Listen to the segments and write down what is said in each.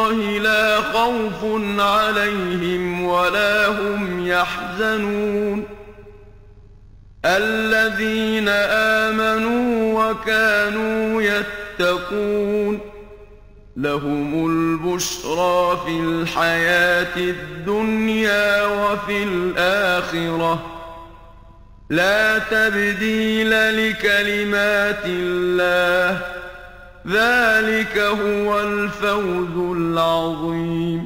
الله لا خوف عليهم ولا هم يحزنون الذين آمنوا وكانوا يتقون لهم البشرى في الحياة الدنيا وفي الآخرة لا تبديل لكلمات الله ذلك هو الفوز العظيم.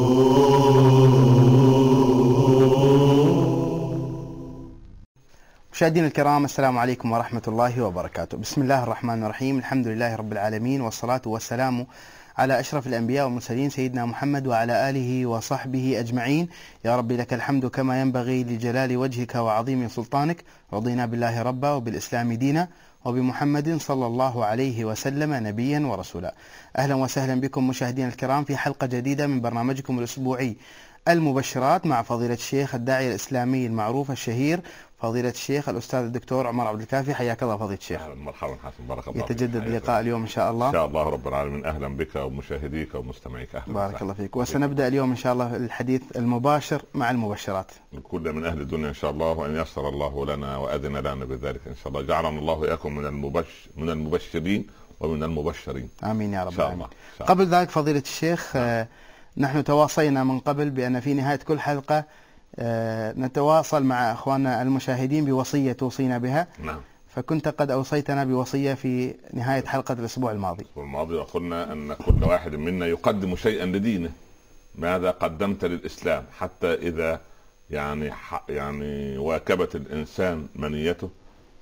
مشاهدينا الكرام، السلام عليكم ورحمة الله وبركاته. بسم الله الرحمن الرحيم، الحمد لله رب العالمين، والصلاة والسلام على أشرف الأنبياء والمرسلين سيدنا محمد وعلى آله وصحبه أجمعين. يا رب لك الحمد كما ينبغي لجلال وجهك وعظيم سلطانك. رضينا بالله ربا وبالإسلام دينا وبمحمد صلى الله عليه وسلم نبيا ورسولا. أهلا وسهلا بكم مشاهدينا الكرام في حلقة جديدة من برنامجكم الأسبوعي المبشرات مع فضيلة الشيخ الداعية الإسلامي المعروف الشهير فضيلة الشيخ الأستاذ الدكتور عمر عبد الكافي. حياك الله فضيلة الشيخ. مرحبا حسن، بارك الله فيك. يتجدد اللقاء اليوم إن شاء الله. إن شاء الله رب العالمين. أهلا بك ومشاهديك ومستمعيك. أهلا بارك الله فيك. وسنبدأ اليوم إن شاء الله الحديث المباشر مع المبشرات. كل من أهل الدنيا إن شاء الله، وأن يسر الله لنا وأذن لنا بذلك إن شاء الله. جعلنا الله وإياكم من المبشرين ومن المبشرين. آمين يا رب العالمين. قبل ذلك فضيلة الشيخ، نحن تواصينا من قبل بأن في نهاية كل حلقة نتواصل مع أخواننا المشاهدين بوصية توصينا بها. نعم. فكنت قد أوصيتنا بوصية في نهاية حلقة الأسبوع الماضي. وقلنا أن كل واحد منا يقدم شيئا لدينه. ماذا قدمت للإسلام؟ حتى إذا يعني واكبت الإنسان منيته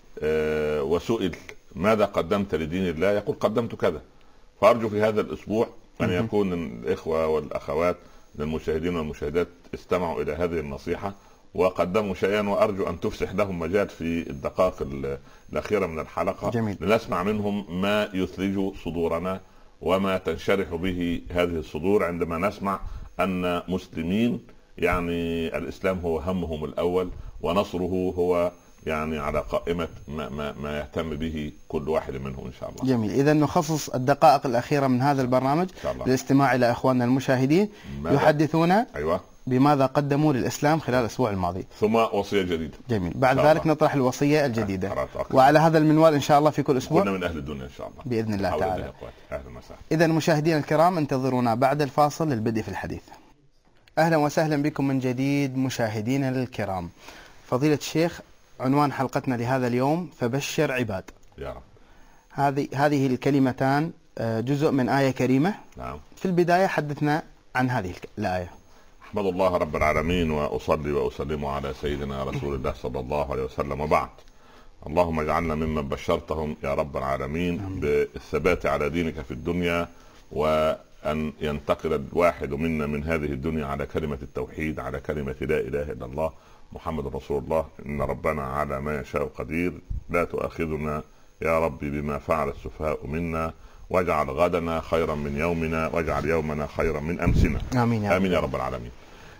وسئل ماذا قدمت لدين الله، يقول قدمت كذا. فأرجو في هذا الأسبوع أن يكون الإخوة والأخوات من المشاهدين والمشاهدات استمعوا إلى هذه النصيحة وقدموا شيئا، وأرجو أن تفسح لهم مجال في الدقائق الأخيرة من الحلقة. جميل. لنسمع منهم ما يثلج صدورنا وما تنشرح به هذه الصدور عندما نسمع أن مسلمين يعني الإسلام هو همهم الأول ونصره هو يعني على قائمة ما يهتم به كل واحد منهم إن شاء الله. جميل. إذا نخصص الدقائق الأخيرة من هذا البرنامج للاستماع إلى إخواننا المشاهدين يحدثونا بماذا قدموا للإسلام خلال الأسبوع الماضي، ثم وصية جديدة. جميل. بعد ذلك نطرح الوصية الجديدة، وعلى هذا المنوال إن شاء الله في كل أسبوع كنا من أهل الدنيا إن شاء الله بإذن الله تعالى. أهلا وسهلا. إذا مشاهدينا الكرام، انتظرونا بعد الفاصل للبدء في الحديث. أهلا وسهلا بكم من جديد مشاهدينا الكرام. فضيلة الشيخ، عنوان حلقتنا لهذا اليوم فبشر عباد. يا رب. هذه الكلمتان جزء من آية كريمة. نعم. في البداية حدثنا عن هذه الآية. أحمد الله رب العالمين وأصلي وأسلم على سيدنا رسول الله صلى الله عليه وسلم، وبعد. اللهم اجعلنا ممن بشرتهم يا رب العالمين بالثبات على دينك في الدنيا، وأن ينتقل الواحد منا من هذه الدنيا على كلمة التوحيد، على كلمة لا إله إلا الله محمد رسول الله. إن ربنا على ما يشاء قدير. لا تؤاخذنا يا ربي بما فعل السفهاء منا، واجعل غدنا خيرا من يومنا، واجعل يومنا خيرا من أمسنا. آمين يا رب. آمين يا رب العالمين.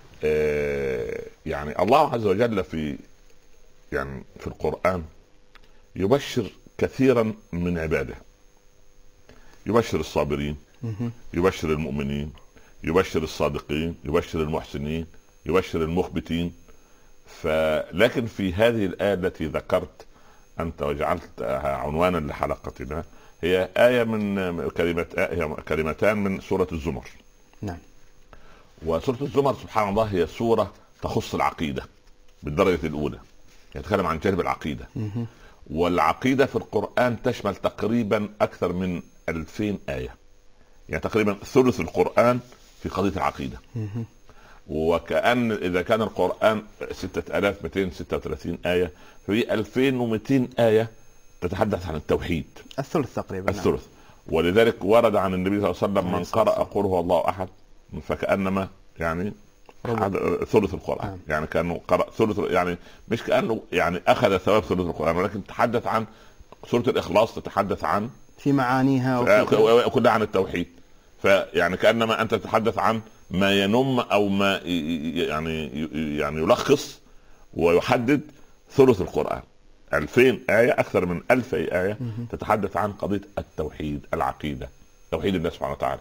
يعني الله عز وجل في القرآن يبشر كثيرا من عباده. يبشر الصابرين، يبشر المؤمنين، يبشر الصادقين، يبشر المحسنين، يبشر المخبتين. لكن في هذه الآية التي ذكرت أنت وجعلتها عنوانا لحلقتنا، هي آية من كلمتان من سورة الزمر. نعم. وسورة الزمر سبحان الله هي سورة تخص العقيدة بالدرجة الأولى، يتكلم عن جانب العقيدة. والعقيدة في القرآن تشمل تقريبا أكثر من 2000 آية، يعني تقريبا ثلث القرآن في قضية العقيدة. وكأن إذا كان القرآن 6236 آية، في 2200 آية تتحدث عن التوحيد، الثلث تقريبا. الثلث. ولذلك ورد عن النبي صلى الله عليه وسلم من قرأ قل هو الله أحد فكأنما يعني ثلث القرآن. يعني كأنه قرأ ثلث، يعني مش كأنه يعني أخذ ثواب ثلث القرآن، ولكن تحدث عن سورة الإخلاص، تتحدث عن في معانيها وكلها عن التوحيد. فيعني كأنما أنت تتحدث عن ما ينم أو ما يعني يلخص ويحدد ثلث القرآن. 2000 آية، أكثر من 1000 آية تتحدث عن قضية التوحيد، العقيدة، توحيد الله سبحانه وتعالى.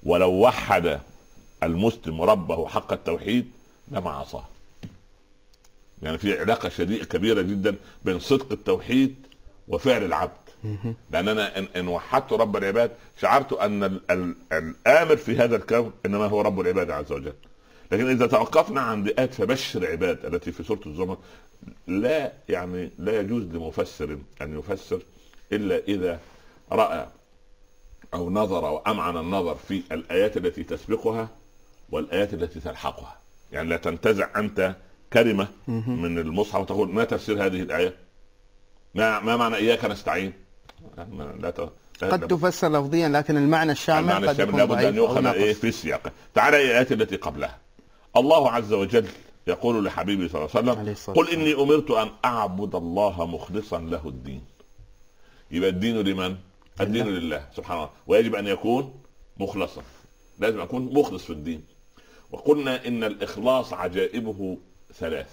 ولو وحد المسلم ربه حق التوحيد لما عصاه. يعني في علاقة شديدة كبيرة جدا بين صدق التوحيد وفعل العبد. لأن أنا إن وحدت رب العباد شعرت أن الآمر في هذا الكون إنما هو رب العباد عز وجل. لكن إذا توقفنا عند آيات فبشر عباد التي في سورة الزمر، لا يجوز لمفسر أن يفسر إلا إذا رأى أو نظر أو أمعن النظر في الآيات التي تسبقها والآيات التي تلحقها. يعني لا تنتزع أنت كلمة من المصحف وتقول ما تفسير هذه الآية، ما معنى إياك نستعين. قد تفسر لفظيا لكن المعنى الشامل قد يكون لابد أن يؤخذ في السياق. تعالى الآيات التي قبلها. الله عز وجل يقول لحبيبه صلى الله عليه وسلم قل إني أمرت أن أعبد الله مخلصا له الدين. يبقى الدين لمن؟ الدين لله سبحانه وتعالى، ويجب أن يكون مخلصا، لازم أكون مخلص في الدين. وقلنا إن الإخلاص عجائبه 3.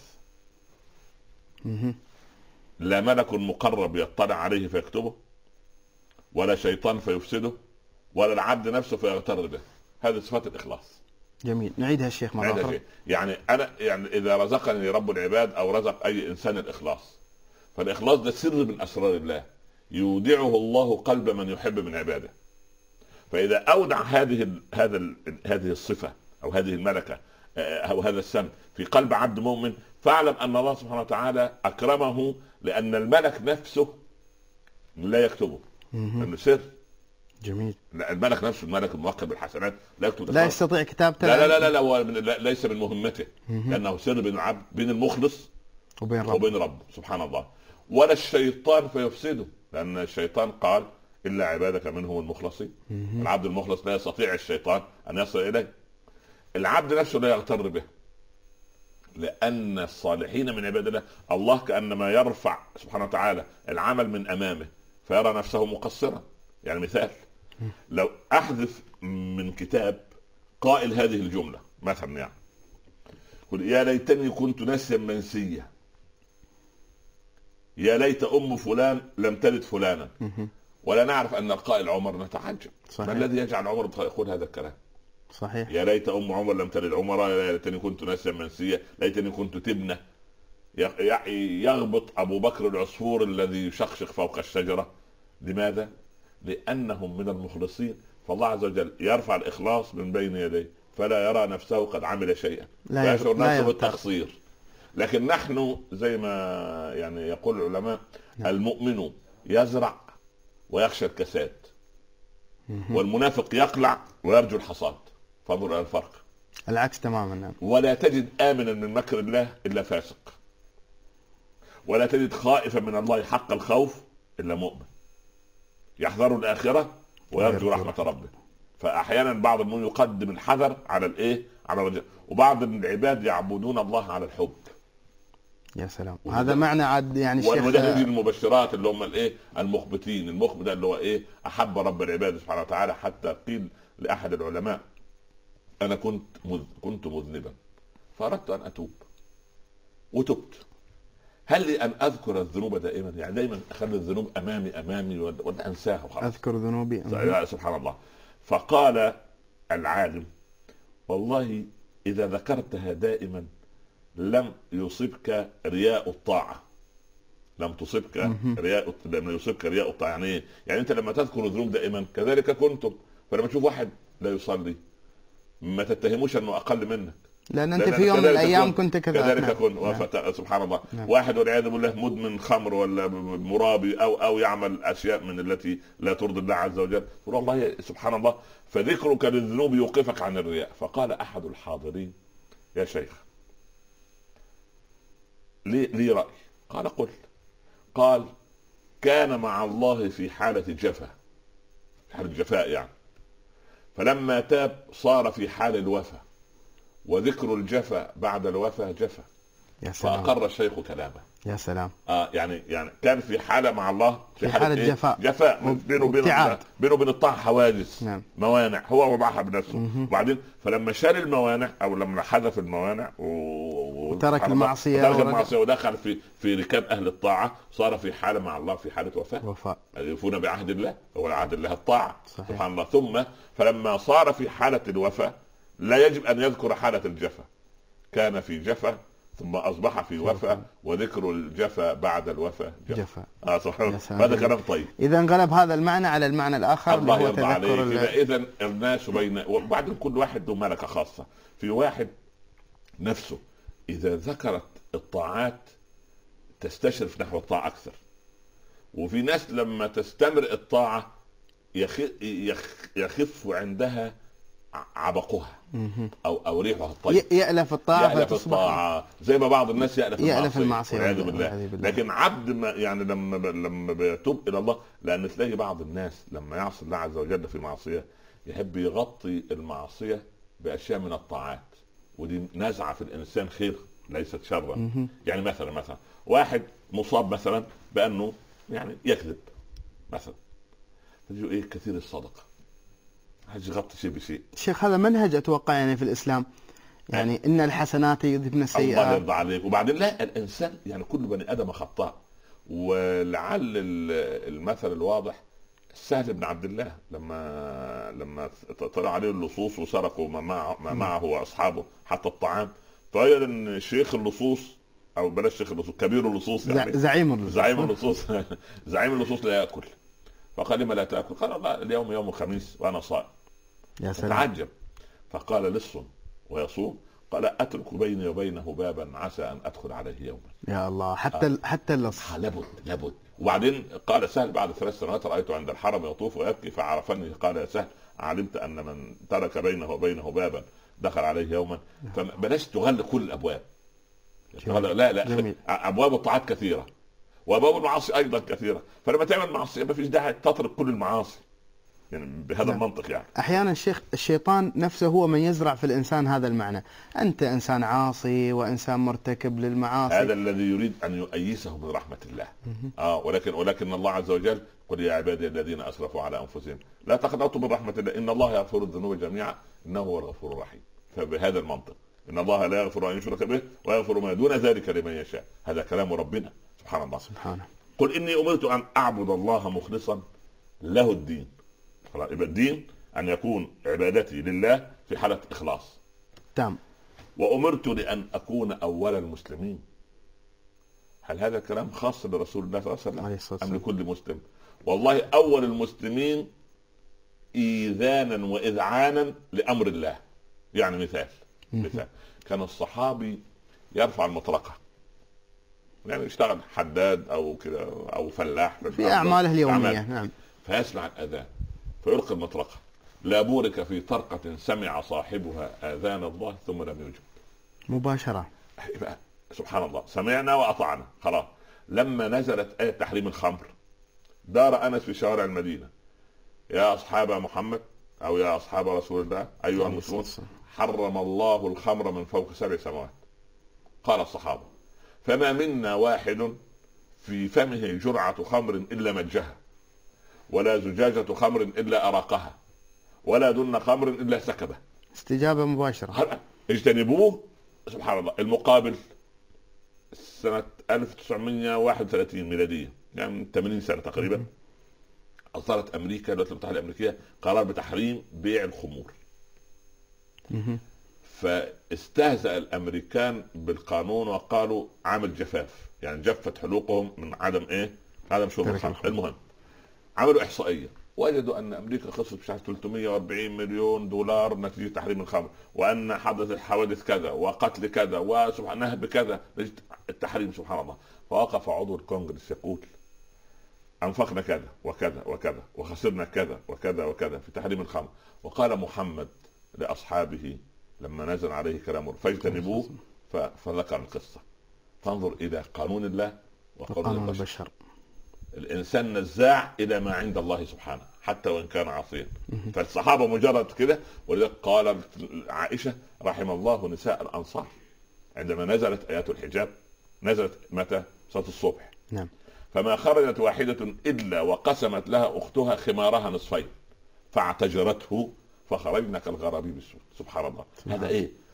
لا ملك مقرب يطلع عليه فيكتبه، ولا شيطان فيفسده، ولا العبد نفسه فيغتر به. هذه صفات الإخلاص. جميل، نعيدها الشيخ مرة أخرى. يعني أنا إذا رزقني رب العباد أو رزق أي إنسان الإخلاص، فالإخلاص ده سر من أسرار الله يودعه الله قلب من يحب من عباده. فإذا أودع هذه الصفة أو هذه الملكة أو هذا السم في قلب عبد مؤمن، فاعلم أن الله سبحانه وتعالى أكرمه، لأن الملك نفسه لا يكتبه لأنه سر. جميل. لا، الملك نفسه، الملك الموكل بالحسنات لا يكتب، لا يستطيع كتابته. لا ليس من مهمته، لأنه سر بين العبد، بين المخلص وبين رب سبحان الله. ولا الشيطان فيفسده، لأن الشيطان قال إلا عبادك منهم المخلصين. العبد المخلص لا يستطيع الشيطان أن يصل إليه. العبد نفسه لا يغتر به، لأن الصالحين من عباد الله كأنما يرفع سبحانه وتعالى العمل من أمامه فيرى نفسه مقصرا. يعني مثال، لو أحذف من كتاب قائل هذه الجملة مثلا، يعني قل يا ليتني كنت نسيا منسيا، يا ليت أم فلان لم تلد فلانا، ولا نعرف أن القائل عمر، نتعجب ما الذي يجعل عمر يقول هذا الكلام. صحيح. يا ليت أم عمر لم تلد عمر، يا ليتني كنت ناسيا منسيا، ليتني كنت تبنة. يغبط أبو بكر العصفور الذي يشخشخ فوق الشجرة. لماذا؟ لأنهم من المخلصين، فالله عز وجل يرفع الإخلاص من بين يديه فلا يرى نفسه قد عمل شيئا، لا يشعر نفسه بالتقصير. لكن نحن زي ما يعني يقول العلماء، المؤمن يزرع ويخشى الكساد، والمنافق يقلع ويرجو الحصاد. فانظر الى الفرق، العكس تماما. ولا تجد آمنا من مكر الله إلا فاسق، ولا تجد خائفا من الله حق الخوف إلا مؤمن يحذر الآخرة ويرجو رحمة ربه. فأحيانا بعض المؤمنين يقدم الحذر على على الرجاء، وبعض العباد يعبدون الله على الحب. يا سلام، هذا معنى عاد يعني الشيخ. وده المبشرات اللي هم المخبتين. المخبت ده اللي هو أحب رب العباد سبحانه وتعالى، حتى قيل لأحد العلماء أنا كنت مذنبا فأردت أن أتوب وتبت، هل لي أن أذكر الذنوب دائما؟ يعني دائما أخلي الذنوب أمامي ولا أنساها وخلاص. أذكر ذنوبي سبحان الله. فقال العالم والله إذا ذكرتها دائما لم يصبك رياء الطاعة، لم يصبك رياء الطاعة. يعني إيه؟ يعني أنت لما تذكر الذنوب دائما كذلك كنتم، فلما تشوف واحد لا يصلي ما تتهموش أنه أقل منك، لأن أنت في يوم من الأيام كنت كذلك كنت. سبحان الله. واحد والعياذ بالله مدمن خمر ولا مرابي أو يعمل أشياء من التي لا ترضي الله عز وجل، والله سبحان الله. فذكرك للذنوب يوقفك عن الرياء. فقال أحد الحاضرين يا شيخ لي رأي. قال قل. قال كان مع الله في حالة جفاء يعني، فلما تاب صار في حال الوفاء، وذكر الجفا بعد الوفاء جفا. فأقر الشيخ كلامه. يا سلام. يعني كان في حالة مع الله في حالة جفاء بينه وبين الطاعة حواجز. نعم. موانع هو وضعها بنفسه. وبعدين فلما شال الموانع او لما حذف الموانع ترك المعصية ودخل في ركاب أهل الطاعة، صار في حالة مع الله، في حالة وفاء. يوفون بعهد الله، هو عهد الله الطاعة. صحيح. سبحان الله. ثم فلما صار في حالة الوفاء لا يجب أن يذكر حالة الجفا، كان في جفا ثم أصبح في وفاء، وذكر الجفا بعد الوفاء جفا. سبحان الله. هذا كلام طيب. إذا انقلب هذا المعنى على المعنى الآخر. الله يرضى عليك. إذا الناس بين، وبعدين كل واحد له ملكة خاصة. في واحد نفسه إذا ذكرت الطاعات تستشرف نحو الطاعة أكثر، وفي ناس لما تستمر الطاعة يخف عندها عبقها أو ريحها الطيب، يألف الطاعة زي ما بعض الناس يألف المعصية والعياذ بالله. لكن عبد ما يعني لما بيتوب إلى الله، لأن تلاقي بعض الناس لما يعصي الله عز وجل في معصية يحب يغطي المعصية بأشياء من الطاعات، ودي نزعة في الإنسان خير ليست شرا. يعني مثلا واحد مصاب مثلا بأنه يعني يكذب مثلا، تجي إيه كثير الصدقة، حاجة يغطي شيء بشيء. شيخ هذا منهج أتوقع يعني في الإسلام، يعني إن الحسنات يذهبن السيئات. الله يرضى عليك. وبعدين لا، الإنسان يعني كل بني آدم خطاء. ولعل المثل الواضح سهل بن عبد الله لما طلع عليه اللصوص وسرقوا ما معه واصحابه حتى الطعام، فقال ان شيخ اللصوص او بلاش شيخ اللصوص، كبير اللصوص يعني زعيم اللصوص لا ياكل. فقال لما لا تاكل؟ قال الله اليوم يوم الخميس وانا صائم. يا سلام. تعجب. فقال لص ويصوم؟ قال اترك بيني وبينه بابا عسى ان ادخل عليه يوما. يا الله. حتى اللص لابد. وبعدين قال سهل بعد 3 سنوات رأيته عند الحرم يطوف ويبكي فعرفني، قال يا سهل علمت أن من ترك بينه وبينه بابا دخل عليه يوما. فبلاش تغلق كل الأبواب. لا أبواب الطاعات كثيرة وأبواب المعاصي أيضا كثيرة، فلما تعمل معصية ما فيش داعي تترك كل المعاصي يعني بهذا المنطق. يعني أحيانا الشيخ الشيطان نفسه هو من يزرع في الإنسان هذا المعنى، أنت إنسان عاصي وإنسان مرتكب للمعاصي. هذا الذي يريد أن يؤيسه من رحمة الله. ولكن الله عز وجل قل يا عبادي الذين أسرفوا على أنفسهم لا تقنطوا من رحمة الله إن الله يغفر الذنوب جميعا إنه هو الغفور الرحيم. فبهذا المنطق إن الله لا يغفر أن يشرك به ويغفر ما دون ذلك لمن يشاء. هذا كلام ربنا سبحان الله. سبحانه. قل إني أمرت أن أعبد الله مخلصا له الدين. يبقى الدين أن يكون عبادتي لله في حالة إخلاص تام. وأمرت لأن أكون أول المسلمين. هل هذا كلام خاص لرسول الله صلى الله عليه وسلم أم لكل مسلم؟ والله أول المسلمين إيذانا وإذعانا لأمر الله. يعني مثال كان الصحابي يرفع المطرقة، يعني يشتغل حداد أو كده أو فلاح في أعماله اليومية. نعم. فيسمع الأذان فيلقي المطرقة، لا بورك في طرقة سمع صاحبها آذان الله ثم لم يجب مباشرة. سبحان الله. سمعنا وأطعنا خلاص. لما نزلت آية تحريم الخمر دار أنس في شوارع المدينة يا أصحاب محمد أو يا أصحاب رسول الله أيها المسلمون حرم الله الخمر من فوق 7 سماوات. قال الصحابة فما منا واحد في فمه جرعة خمر إلا مجها، ولا زجاجة خمر إلا أراقها، ولا دن خمر إلا سكبه. استجابة مباشرة. اجتنبوه. سبحان الله. المقابل سنة 1931 ميلادية، يعني 80 سنة تقريبا، أصدرت أمريكا الولايات المتحدة الأمريكية قرار بتحريم بيع الخمور. فاستهزأ الأمريكان بالقانون وقالوا عامل جفاف، يعني جفت حلوقهم من عدم شرب الخمر. المهم عملوا إحصائية وجدوا أن أمريكا خسرت بشحن 340 مليون دولار نتيجة تحريم الخمر، وأن حدثت حوادث كذا وقتل كذا وسبحان نهب كذا نتيجة التحريم. سبحان الله. فوقف عضو الكونغرس يقول أنفقنا كذا وكذا وكذا وخسرنا كذا وكذا وكذا في تحريم الخمر. وقال محمد لأصحابه لما نزل عليه كلامه فاجتنبوه، فذكر القصة. فانظر إلى قانون الله وقانون البشر. الإنسان نزاع إلى ما عند الله سبحانه حتى وإن كان عاصيا. فالصحابة مجرد كده. ولذلك قالت عائشة رحم الله نساء الأنصار عندما نزلت آيات الحجاب، نزلت متى؟ صلاة الصبح. نعم. فما خرجت واحدة إلا وقسمت لها أختها خمارها نصفين فاعتجرته فخرجنا كالغرابيب السود. سبحان الله. هذا إيه؟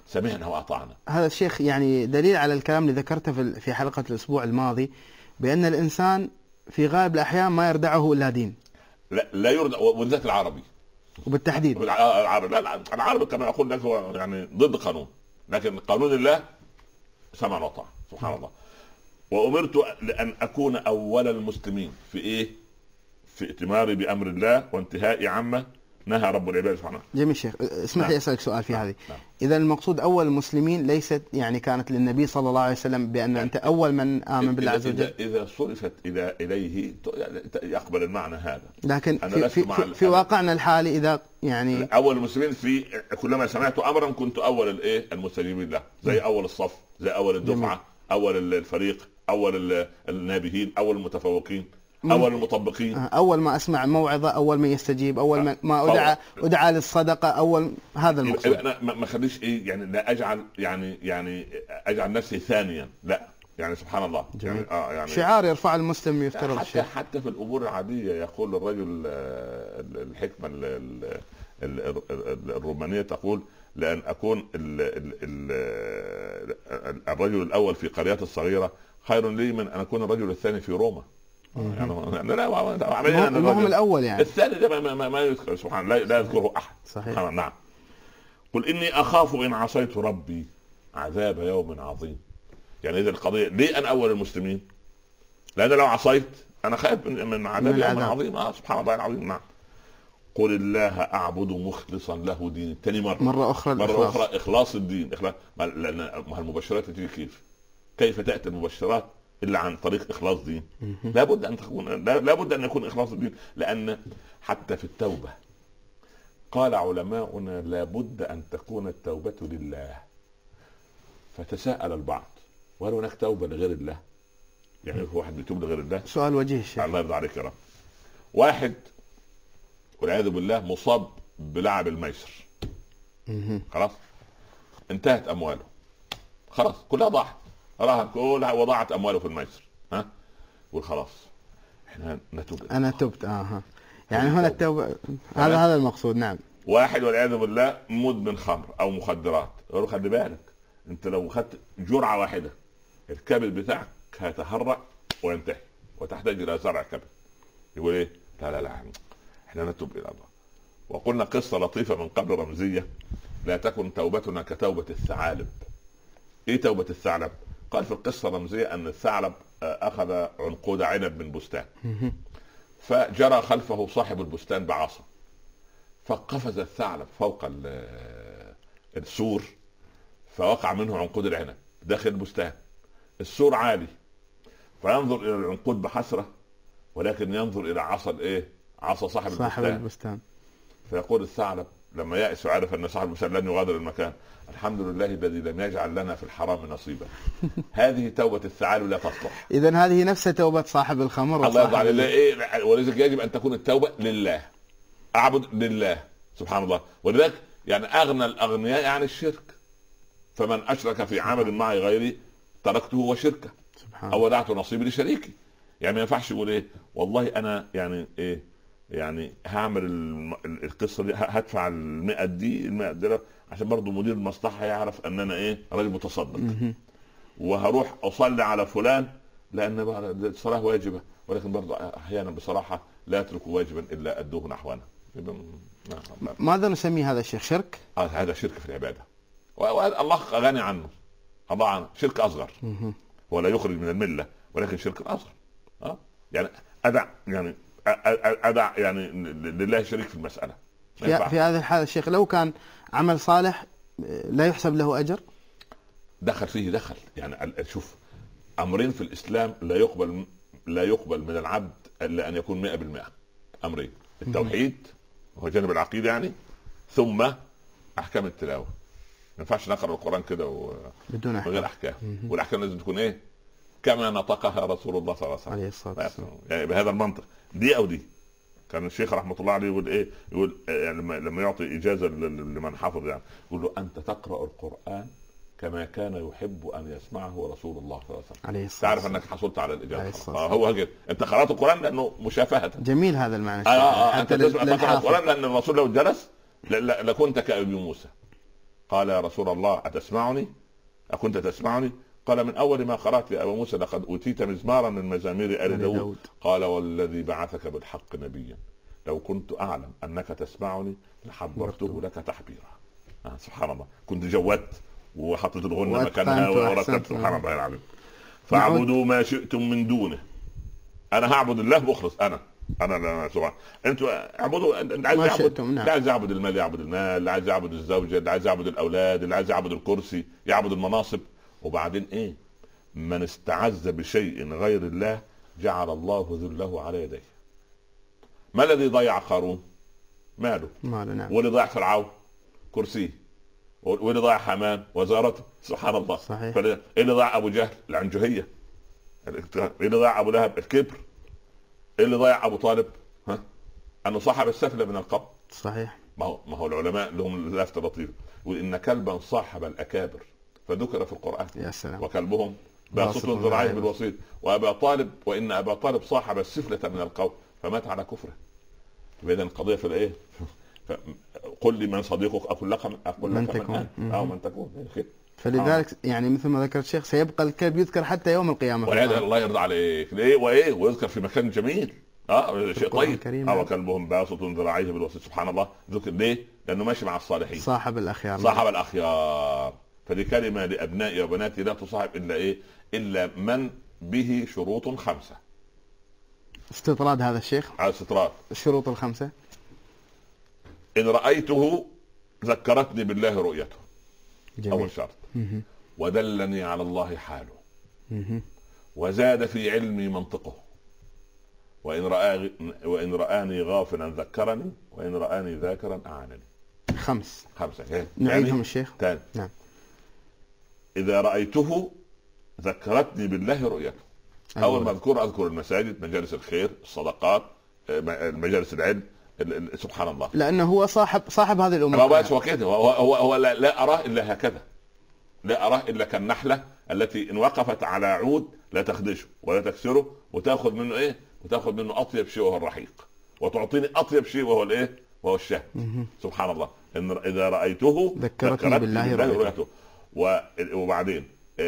سمعنا واطعنا. هذا الشيخ يعني دليل على الكلام اللي ذكرته في حلقة الأسبوع الماضي، بأن الإنسان في غالب الأحيان ما يردعه إلا دين. لا يردع، وبالذات العربي وبالتحديد العربي. لا العربي كما أقول لك هو يعني ضد قانون، لكن قانون الله سمع وطاعة سبحان الله. وأمرت لأن أكون أول المسلمين في إيه؟ في ائتماري بأمر الله وانتهائي عما نهى رب العباد سبحانه. جميل شيخ، اسمح لي أسألك سؤال في هذه. إذا المقصود أول المسلمين ليست يعني كانت للنبي صلى الله عليه وسلم بأن أنت أول من آمن بالله عز وجل؟ إذا صرفت إليه يقبل المعنى هذا، لكن في واقعنا الحالي إذا يعني أول المسلمين في كلما سمعت أمرا كنت أول الإيه المستجيبين له، زي أول الصف، زي أول الدفعة، أول الفريق، أول النابهين، أول المتفوقين، أول المطبقين، أول ما أسمع موعظة، أول من يستجيب، أول ما أدعى للصدقة، أول هذا المقصود. أنا ما خليش إيه يعني لا أجعل يعني أجعل نفسي ثانيا، لا يعني سبحان الله يعني شعار يرفع المسلم يفترض حتى في الأمور العادية. يقول الرجل الحكمة الرومانية تقول لأن أكون الرجل الأول في قرية الصغيرة خير لي من أن أكون الرجل الثاني في روما. يعني لا هم الأول يعني الثاني ده ما يذكر سبحان الله، لا يذكره أحد. صحيح. نعم. قل إني أخاف إن عصيت ربي عذاب يوم عظيم. يعني إذا القضية ليه أنا أول المسلمين؟ لأن لو عصيت أنا خايف من عذاب يوم عظيم. سبحان الله العظيم. نعم. قل الله أعبد مخلصا له دين. تاني مرة أخرى إخلاص الدين. لأن المبشرات تيجي كيف تأتي المبشرات إلا عن طريق إخلاص دين. لابد أن يكون إخلاص الدين، لأن حتى في التوبة قال علماؤنا لابد أن تكون التوبة لله. فتساءل البعض، وهل هناك توبة لغير الله؟ يعني هو واحد بيتوب لغير الله؟ سؤال وجيه الشيخ. الله يرضى عليك يا رب. واحد والعياذ بالله مصاب بلعب الميسر، خلاص انتهت أمواله، خلاص كلها ضاعت، راهن كلها وضاعت أمواله في الميسر. والخلاص احنا نتوب، أنا تبت. يعني هنا التوبة هذا المقصود. نعم. واحد والعياذ بالله مدمن خمر أو مخدرات، يقول خلي بالك انت لو خدت جرعة واحدة الكبد بتاعك هيتهرع وينتهي وتحتاج إلى زرع كبد. يقول ايه؟ لا احنا نتوب إلى الله. وقلنا قصة لطيفة من قبل رمزية، لا تكن توبتنا كتوبة الثعالب. ايه توبة الثعلب؟ قال في القصة الرمزية ان الثعلب اخذ عنقود عنب من بستان، فجرى خلفه صاحب البستان بعصا، فقفز الثعلب فوق السور فوقع منه عنقود العنب داخل البستان. السور عالي فينظر الى العنقود بحسرة، ولكن ينظر الى عصا صاحب البستان. فيقول الثعلب لما يأس وعرف ان صاحب البستان لن يغادر المكان: الحمد لله الذي لم يجعل لنا في الحرام نصيبا. هذه توبة الثعالب لا تصلح. إذن هذه نفس توبة صاحب الخمر. الله يرضى عليه. ولذلك يجب أن تكون التوبة لله، أعبد لله سبحان الله. ولذلك يعني أغنى الأغنياء عن الشرك، فمن أشرك في عمل معي غيري تركته وشركه أو ودعت نصيبي لشريكي. يعني ما ينفعش يقول إيه والله أنا يعني هعمل القصة دي، هدفع 100 دينار عشان برضو مدير المصلحة يعرف ان انا راجل متصدق، وهروح اصلي على فلان لان الصلاة واجبة، ولكن برضو احيانا بصراحة لا اترك واجبا الا ادوه نحوانا. ماذا نسمي هذا الشيخ؟ شرك؟ هذا شرك في العبادة، والله غني عنه، الله عنه شرك اصغر ولا يخرج من الملة، ولكن شرك اصغر. يعني ادع يعني لله شريك في المسألة. في هذه الحالة الشيخ لو كان عمل صالح لا يحسب له أجر؟ دخل فيه يعني شوف، أمرين في الإسلام لا يقبل من العبد إلا أن يكون 100%. أمرين: التوحيد هو جانب العقيدة يعني، ثم أحكام التلاوة. ما ينفعش نقرأ القرآن كده بدون غير أحكام. والأحكام لازم تكون كما نطقها رسول الله صلى الله عليه وسلم. يعني بهذا المنطق دي أو دي. كان الشيخ رحمة الله عليه يقول يعني لما يعطي إجازة لمن حافظ يعني يقول له: أنت تقرأ القرآن كما كان يحب أن يسمعه رسول الله صلى الله عليه وسلم. تعرف أنك حصلت على الإجازة. هو كده، أنت قرأت القرآن لأنه مشافهة. جميل هذا المعنى. أنت تقرأ القرآن لأن الرسول لو جلس لكنت كأبي موسى. قال يا رسول الله أتسمعني؟ أكنت تسمعني؟ قال من أول ما قرأت يا أبا موسى لقد أوتيت مزمارا من مزامير آل داود. قال والذي بعثك بالحق نبيا لو كنت أعلم أنك تسمعني لحبرته لك تحبيرا. سبحان الله، كنت جودت وحطيت الغنة مكانها ورتبت. سبحان الله العظيم. فاعبدوا ما شئتم من دونه، أنا هعبد الله مخلص. أنا لا سبحان، أنتوا اعبدوا. اللي عايز يعبد، اللي عايز يعبد المال يعبد المال، اللي عايز يعبد الزوجة، اللي عايز يعبد الأولاد، اللي عايز يعبد الكرسي يعبد المناصب. وبعدين إيه؟ من استعز بشيء غير الله جعل الله ذله على يديه. ما الذي ضيع قارون؟ ماله. نعم. واللي ضيع فرعون؟ كرسيه. واللي ضيع حمان؟ وزارته. سبحان الله. صحيح. اللي ضيع ابو جهل؟ العنجهيه. اللي ضيع ابو لهب؟ الكبر. اللي ضيع ابو طالب؟ انه صاحب السفله من القبر. صحيح. ما هو العلماء لهم لفته لطيفه، وان كلبا صاحب الاكابر فذكر في القران. يا سلام. وكلبهم باسط ذراعيه بالوسيط. وابا طالب، وان ابا طالب صاحب السفله من القوم فمات على كفره. اذا القضيه في الايه؟ قل لي من صديقك اقول لك من تكون او من تكون. فلذلك يعني مثل ما ذكر الشيخ سيبقى الكلب يذكر حتى يوم القيامه. والعياذ الله يرضى عليك. ليه وايه؟ ويذكر في مكان جميل. شيء طيب. وكلبهم باسط ذراعيه بالوسيط. سبحان الله. ذكر ليه؟ لانه ماشي مع الصالحين، صاحب الاخيار. صاحب الاخيار. فدي كلمه لابنائي وبناتي لا تصاحب الا ايه؟ الا من به شروط 5. استطراد هذا الشيخ. على استطراد الشروط 5. إن رأيته ذكرتني بالله رؤيته. جميل. أول شرط. ودلني على الله حاله. وزاد في علمي منطقه. وإن رآني غافلا ذكرني، وإن رآني ذاكرا أعانني. 5. يعني نعيدهم الشيخ. تاني. نعم. إذا رأيته ذكرتني بالله رؤيته. أول ما أذكر المساجد، مجالس الخير، الصدقات، مجالس العلم. سبحان الله. لأنه هو صاحب هذه الأمور. ما بس وكذا هو لا أراه إلا هكذا. لا أراه إلا كالنحلة التي إن وقفت على عود لا تخدشه ولا تكسره، وتأخذ منه إيه؟ وتأخذ منه أطيب شيء وهو الرحيق، وتعطيني أطيب شيء وهو الإيه؟ وهو الشهد. سبحان الله. إن إذا رأيته ذكرتني بالله رؤيته. وبعدين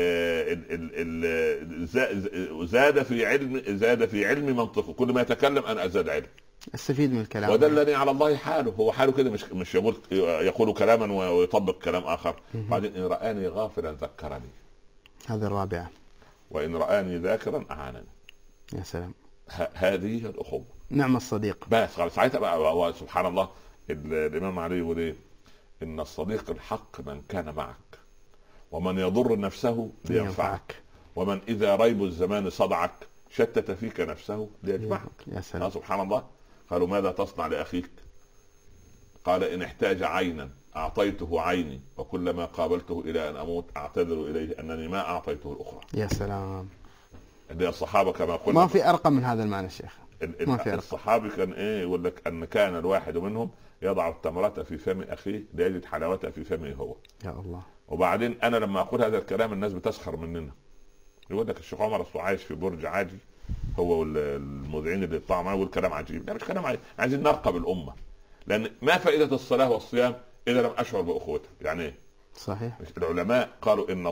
زاد في علم منطقه. كل ما يتكلم أنا أزداد علم، استفيد من الكلام. ودلني على الله حاله. هو حاله كده، مش يقول كلاما ويطبق كلام آخر. بعدين إن رآني غافلا ذكرني. هذه الرابعة. وإن رآني ذاكرا أعانني. يا سلام. هذه الأخوة. نعم الصديق. بس خلاص ساعتها بقى سبحان الله. الإمام علي يقول إيه؟ إن الصديق الحق من كان معك، ومن يضر نفسه لينفعك، ومن إذا ريب الزمان صدعك شتت فيك نفسه ليجمعك. يا سلام. سبحان الله. قالوا ماذا تصنع لأخيك؟ قال إن احتاج عينا أعطيته عيني، وكلما قابلته إلى أن أموت أعتذر إليه أنني ما أعطيته الأخرى. يا سلام. الصحابة كما قلنا ما في أرقى من هذا المعنى الشيخ. الصحابي كان إيه؟ يقول لك أن كان الواحد منهم يضع التمرة في فم أخيه ليجد حلاوتها في فمه هو. يا الله. وبعدين أنا لما أقول هذا الكلام الناس بتسخر مننا. يقول لك الشيخ عمر أصله عايش في برج عاجي هو والمذيعين اللي يطلعوا معاه، والكلام عجيب. لا مش كلام عجيب. عايزين نرقب الأمة، لأن ما فائدة الصلاة والصيام إذا لم أشعر بأخوته. يعني إيه؟ صحيح. العلماء قالوا إن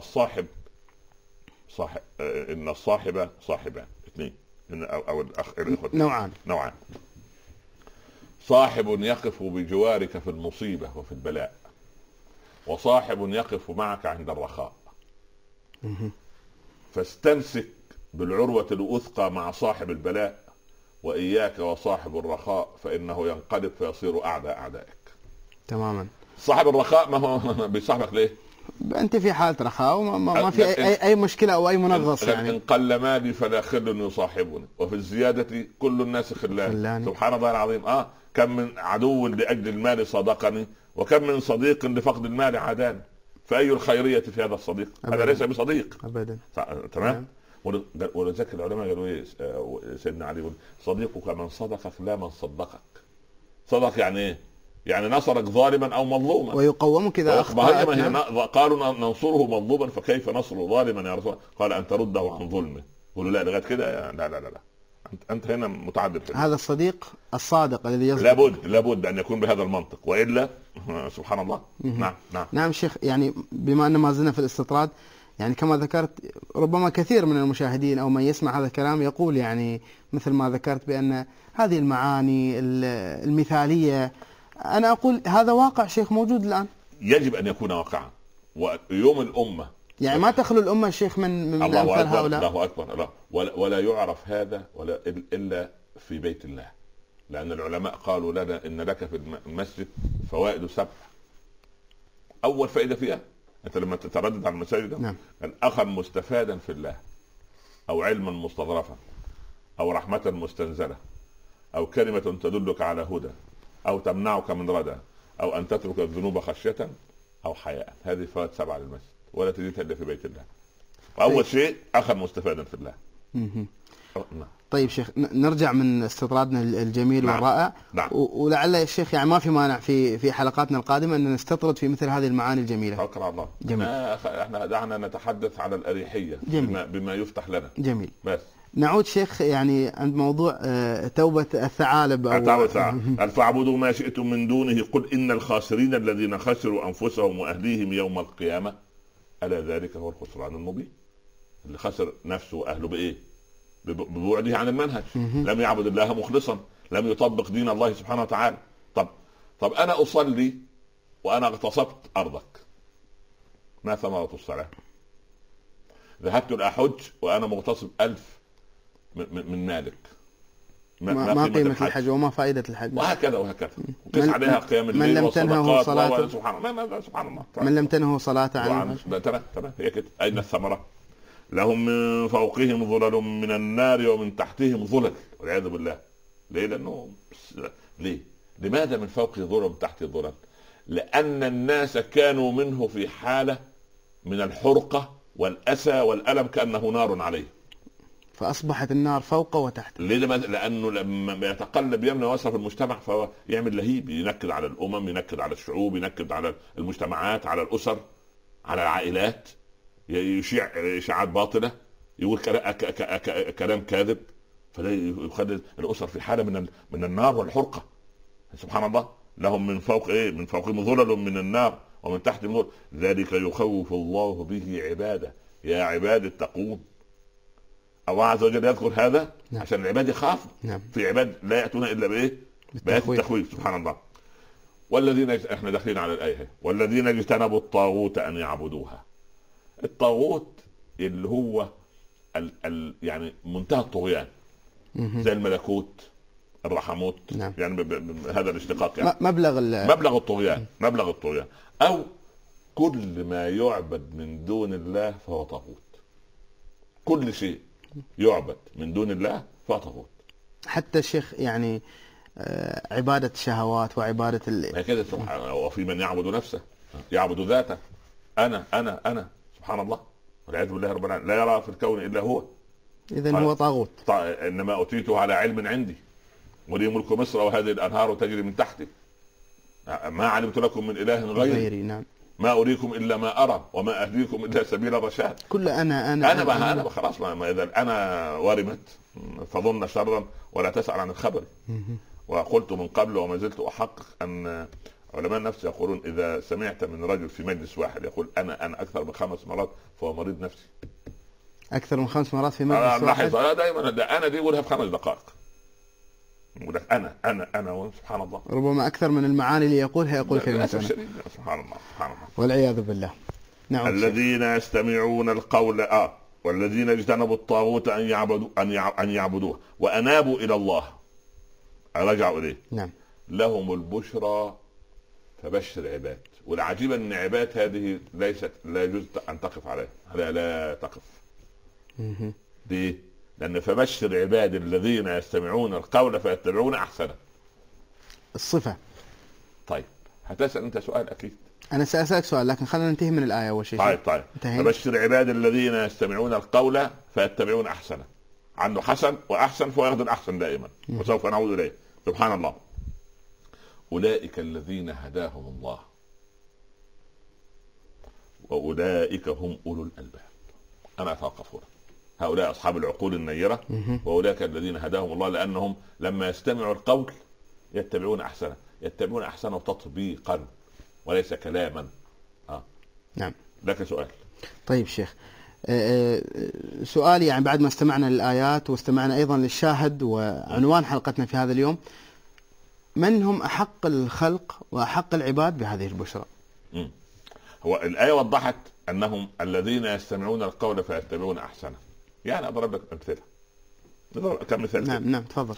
الصاحب صاحبان اثنين، أو الأخ نوعان. صاحب يقف بجوارك في المصيبة وفي البلاء، وصاحب يقف معك عند الرخاء. فاستمسك بالعروة الوثقى مع صاحب البلاء، وإياك وصاحب الرخاء فإنه ينقلب فيصير أعدائك. تماما. صاحب الرخاء ما هو بيصاحبك ليه؟ أنت في حالة رخاء وما في أي مشكلة أو أي منغص. يعني إن قل مالي فلا خل يصاحبني، وفي الزيادة كل الناس خلان. سبحان الله العظيم. كم من عدو لأجل المال صدقني، وكم من صديق لفقد المال عاداني. فأي الخيرية في هذا الصديق؟ هذا ليس بصديق أبدا. تمام. ولذلك العلماء قالوا ايه؟ سيدنا علي يقول صديقك من صدقك لا من صدقك. صدق يعني ايه؟ يعني نصرك ظالما او مظلوما، ويقومك اذا اخطأت. قالوا ننصره مظلوما فكيف نصره ظالما يا رسول الله؟ قال ان ترده عن ظلمه. يقولوا لا لغايه كده؟ لا انت هنا متعدد. هذا الصديق الصادق الذي يصدق لابد ان يكون بهذا المنطق، والا سبحان الله. نعم شيخ، يعني بما ان ما زلنا في الاستطراد، يعني كما ذكرت ربما كثير من المشاهدين او من يسمع هذا الكلام يقول يعني مثل ما ذكرت بان هذه المعاني المثاليه، انا اقول هذا واقع شيخ موجود الان، يجب ان يكون واقعا. ويوم الامه يعني ما تخلو الامه الشيخ من امثال هؤلاء. الله اكبر. لا ولا يعرف هذا ولا الا في بيت الله، لان العلماء قالوا لنا ان لك في المسجد فوائد 7. اول فائده فيها انت لما تتردد على المساجد، نعم، اخا مستفادا في الله، او علما مستظرفا، او رحمه مستنزله، او كلمه تدلك على هدى، او تمنعك من ردى، او ان تترك الذنوب خشيه او حياء. هذه فوائد 7 للمسجد، ولا تجدها الا في بيت الله. اول شيء اخا مستفادا في الله. طيب شيخ، نرجع من استطرادنا الجميل والرائع. نعم. ولعل يا شيخ يعني ما في مانع في حلقاتنا القادمه ان نستطرد في مثل هذه المعاني الجميله. توكل على الله. جميل. احنا دعنا نتحدث على الاريحيه. جميل. بما يفتح لنا. جميل. بس نعود شيخ يعني عند موضوع توبه الثعالب فاعبدوا ما شئتم من دونه قل ان الخاسرين الذين خسروا انفسهم واهليهم يوم القيامه الا ذلك هو الخسران المبين. اللي خسر نفسه واهله بايه؟ ببعده عن المنهج. لم يعبد الله مخلصا، لم يطبق دين الله سبحانه وتعالى. طب انا اصلي وانا اغتصبت ارضك، ما ثمرة الصلاة؟ ذهبت لأحج وانا مغتصب 1000 من مالك، ما قيمة الحج وما فائدة الحج؟ وهكذا وقس عليها قيام الليل والصدقات. سبحان الله. من لم تنهه صلاة عن تمام هي كده. اين الثمرة؟ لهم من فوقهم ظلل من النار ومن تحتهم ظلل، والعياذ بالله. ليه؟ لانه لماذا من فوقه ظلل ومن تحته ظلل؟ لان الناس كانوا منه في حالة من الحرقة والأسى والألم كأنه نار عليه، فأصبحت النار فوق وتحت. لأنه لما يتقلب يمنى ويسرى في المجتمع فهو يعمل لهيب، ينكد على الأمم، ينكد على الشعوب، ينكد على المجتمعات، على الأسر، على العائلات، يشيع إشاعات باطلة، يقول كلام كاذب، فده يخلي الأسر في حالة من النار والحرقة. سبحان الله. لهم من فوق من فوقهم ظلل من النار ومن تحت ظلل، ذلك يخوف الله به عباده، يا عباد اتقون. الله عز وجل يذكر هذا عشان العباد يخافوا. في عباد لا يأتون إلا بآيات التخويف. سبحان الله. والذين احنا داخلين على الآية، والذين اجتنبوا الطاغوت أن يعبدوها. الطاغوت اللي هو يعني منتهى الطغيان، زي الملكوت، الرحموت. يعني هذا الاشتقاق، يعني مبلغ الطغيان، او كل ما يعبد من دون الله فهو طاغوت. كل شيء يعبد من دون الله فهو طاغوت. حتى الشيخ يعني عبادة الشهوات وعبادة هكذا. وفي من يعبد نفسه، يعبد ذاته، انا سبحان الله والعياذ بالله رب العالمين، لا يرى في الكون الا هو. اذن هو طاغوت. انما اوتيته على علم عندي، ولي ملك مصر وهذه الانهار تجري من تحتي، ما علمت لكم من اله غيري. نعم. ما اريكم الا ما ارى وما اهديكم الا سبيل الرشاد. كل انا خلاص. ما اذا انا ورمت فظن شرا ولا تسأل عن الخبر. وقلت من قبل وما زلت احقق ان علماء النفس يقولون اذا سمعت من رجل في مجلس واحد يقول انا اكثر من 5 مرات فهو مريض نفسي. اكثر من 5 مرات في مجلس واحد؟ دائما انا دي يقولها في 5 دقائق. يقول لك انا سبحان الله. ربما اكثر من المعاني اللي يقول كلمة سبحان الله. والعياذ بالله. نعم. الذين يستمعون القول والذين اجتنبوا الطاغوت ان يعبدوه وانابوا الى الله، رجعوا اليه. نعم. لهم البشرى فبشر عباد. والعجيب ان عباد هذه لا يجوز ان تقف عليها، لا تقف. ليه؟ لأن فبشر عباد الذين يستمعون القول فيتبعون أحسنه. الصفة. طيب هتسأل أنت سؤال أكيد. أنا سأسألك سؤال لكن خلينا ننتهي من الآية أول شيء. طيب. فبشر عباد الذين يستمعون القول فيتبعون أحسنه. عنده حسن وأحسن فهو ياخذ الأحسن دائما، وسوف نعود إليه. سبحان الله. أولئك الذين هداهم الله وأولئك هم أولو الألباب. أنا أتوقف هنا. هؤلاء أصحاب العقول النيرة، وأولئك الذين هداهم الله، لأنهم لما يستمعوا القول يتبعون أحسنه، يتبعون أحسنه تطبيقا وليس كلاما. نعم. لك سؤال. طيب شيخ، سؤالي يعني بعد ما استمعنا للآيات واستمعنا أيضا للشاهد وعنوان حلقتنا في هذا اليوم، من هم أحق الخلق وأحق العباد بهذه البشرى؟ هو الآية وضحت أنهم الذين يستمعون القول فيتبعون أحسنه. يعني أضرب لك أمثلة، نضرب كم مثال. نعم تفضل.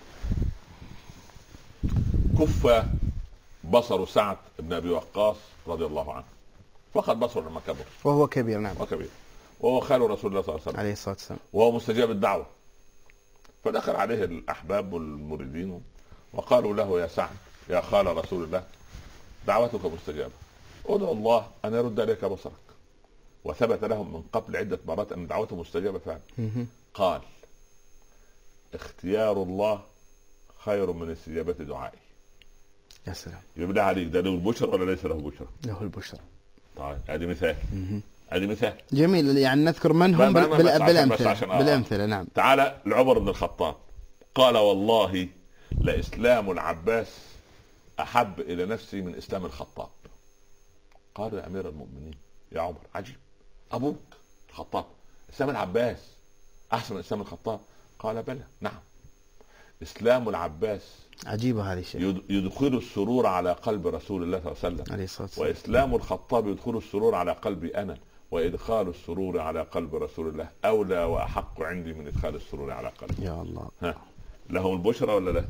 كف بصر سعد بن أبي وقاص رضي الله عنه، فقد بصره لما كبر وهو كبير. نعم. وكبير، وهو خال رسول الله صلى الله عليه وسلم عليه الصلاة والسلام، وهو مستجاب الدعوة. فدخل عليه الأحباب والمريدين وقالوا له: يا سعد يا خال رسول الله، دعوتك مستجابة، ادعو الله أن يرد عليك بصرك. وثبت لهم من قبل عدة مرات أن دعوته مستجابة فعلا. قال: اختيار الله خير من استجابة دعائي. يا سلام. يبدأ عليك، ده له البشر ولا ليس له بشر؟ له البشر. طيب هذه مثال. هذه مثال جميل. يعني نذكر من هم بالأمثلة. نعم. تعال لعمر بن الخطاب، قال: والله لإسلام العباس أحب إلى نفسي من إسلام الخطاب. قال: يا أمير المؤمنين يا عمر، عجيب، أبوك الخطاب، إسلام العباس أحسن من إسلام الخطاب؟ قال: بلى، نعم، إسلام العباس عجيبة هذه الشيء، يدخل السرور على قلب رسول الله صلى الله عليه وسلم، عليه الصلاة والسلام. وإسلام الخطاب يدخل السرور على قلبي أنا، وإدخال السرور على قلب رسول الله أولى وأحق عندي من إدخال السرور على قلبي. يا الله. لهم البشرى ولا لا؟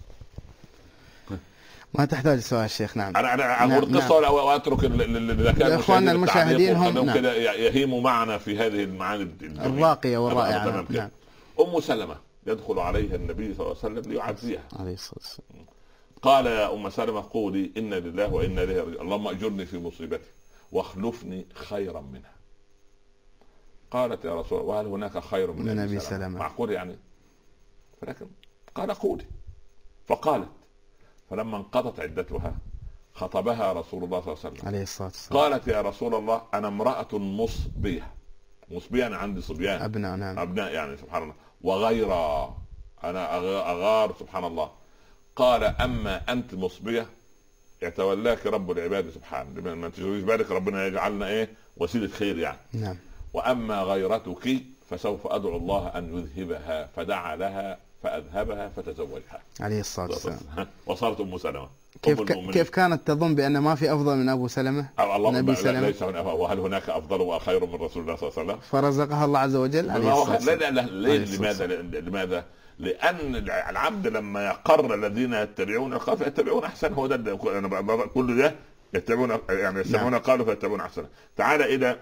ما تحتاج سؤال الشيخ. نعم. أنا أقول قصة وأترك إخواننا المشاهدين هم كده يهيموا معنا في هذه المعاني الراقية والرائعة. نعم. أم سلمة يدخل عليها النبي صلى الله عليه وسلم ليعزيها عليه الصلاة والسلام. قال: يا أم سلمة قولي إنا لله وإنا إليه راجعون، اللهم أجرني في مصيبتي واخلفني خيرا منها. قالت: يا رسول الله، وهل هناك خير من أبي سلمة؟ معقول يعني؟ ولكن قال: قولي. فقالت، فلما انقضت عدتها خطبها رسول الله صلى الله عليه وسلم عليه الصلاة والسلام. قالت: يا رسول الله، أنا امرأة مصبية. مصبية أنا عندي صبيان، أبناء. نعم. أبناء يعني، سبحان الله، وغيرا أنا أغار، سبحان الله. قال: أما أنت مصبية يتولاك رب العباد سبحانه، ما تشغليش بالك، ربنا يجعلنا وسيلة خير يعني. نعم. وأما غيرتك فسوف أدعو الله أن يذهبها، فدعا لها فأذهبها فتزوجها عليه الصلاة والسلام. وصارت أم سلمة. كيف كانت تظن بأن ما في أفضل من أبو سلمة؟ الله سلمة. ليس وهل هناك أفضل وخير من رسول الله صلى الله عليه وسلم؟ فرزقها الله عز وجل عليه الصلاة والسلام. لماذا؟ لأن العبد لما يقر الذين يتبعون القول فيتبعون أحسن. هو ده كل ده يتبعون، يعني يسمعون قالوا فيتبعون أحسن. تعال إلى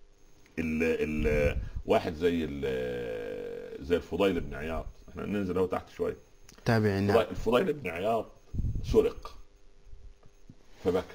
واحد زي الفضيل بن عياض. احنا ننزل له تحت شوية. تابعين. الفضيل بن عياض سرق فبكى.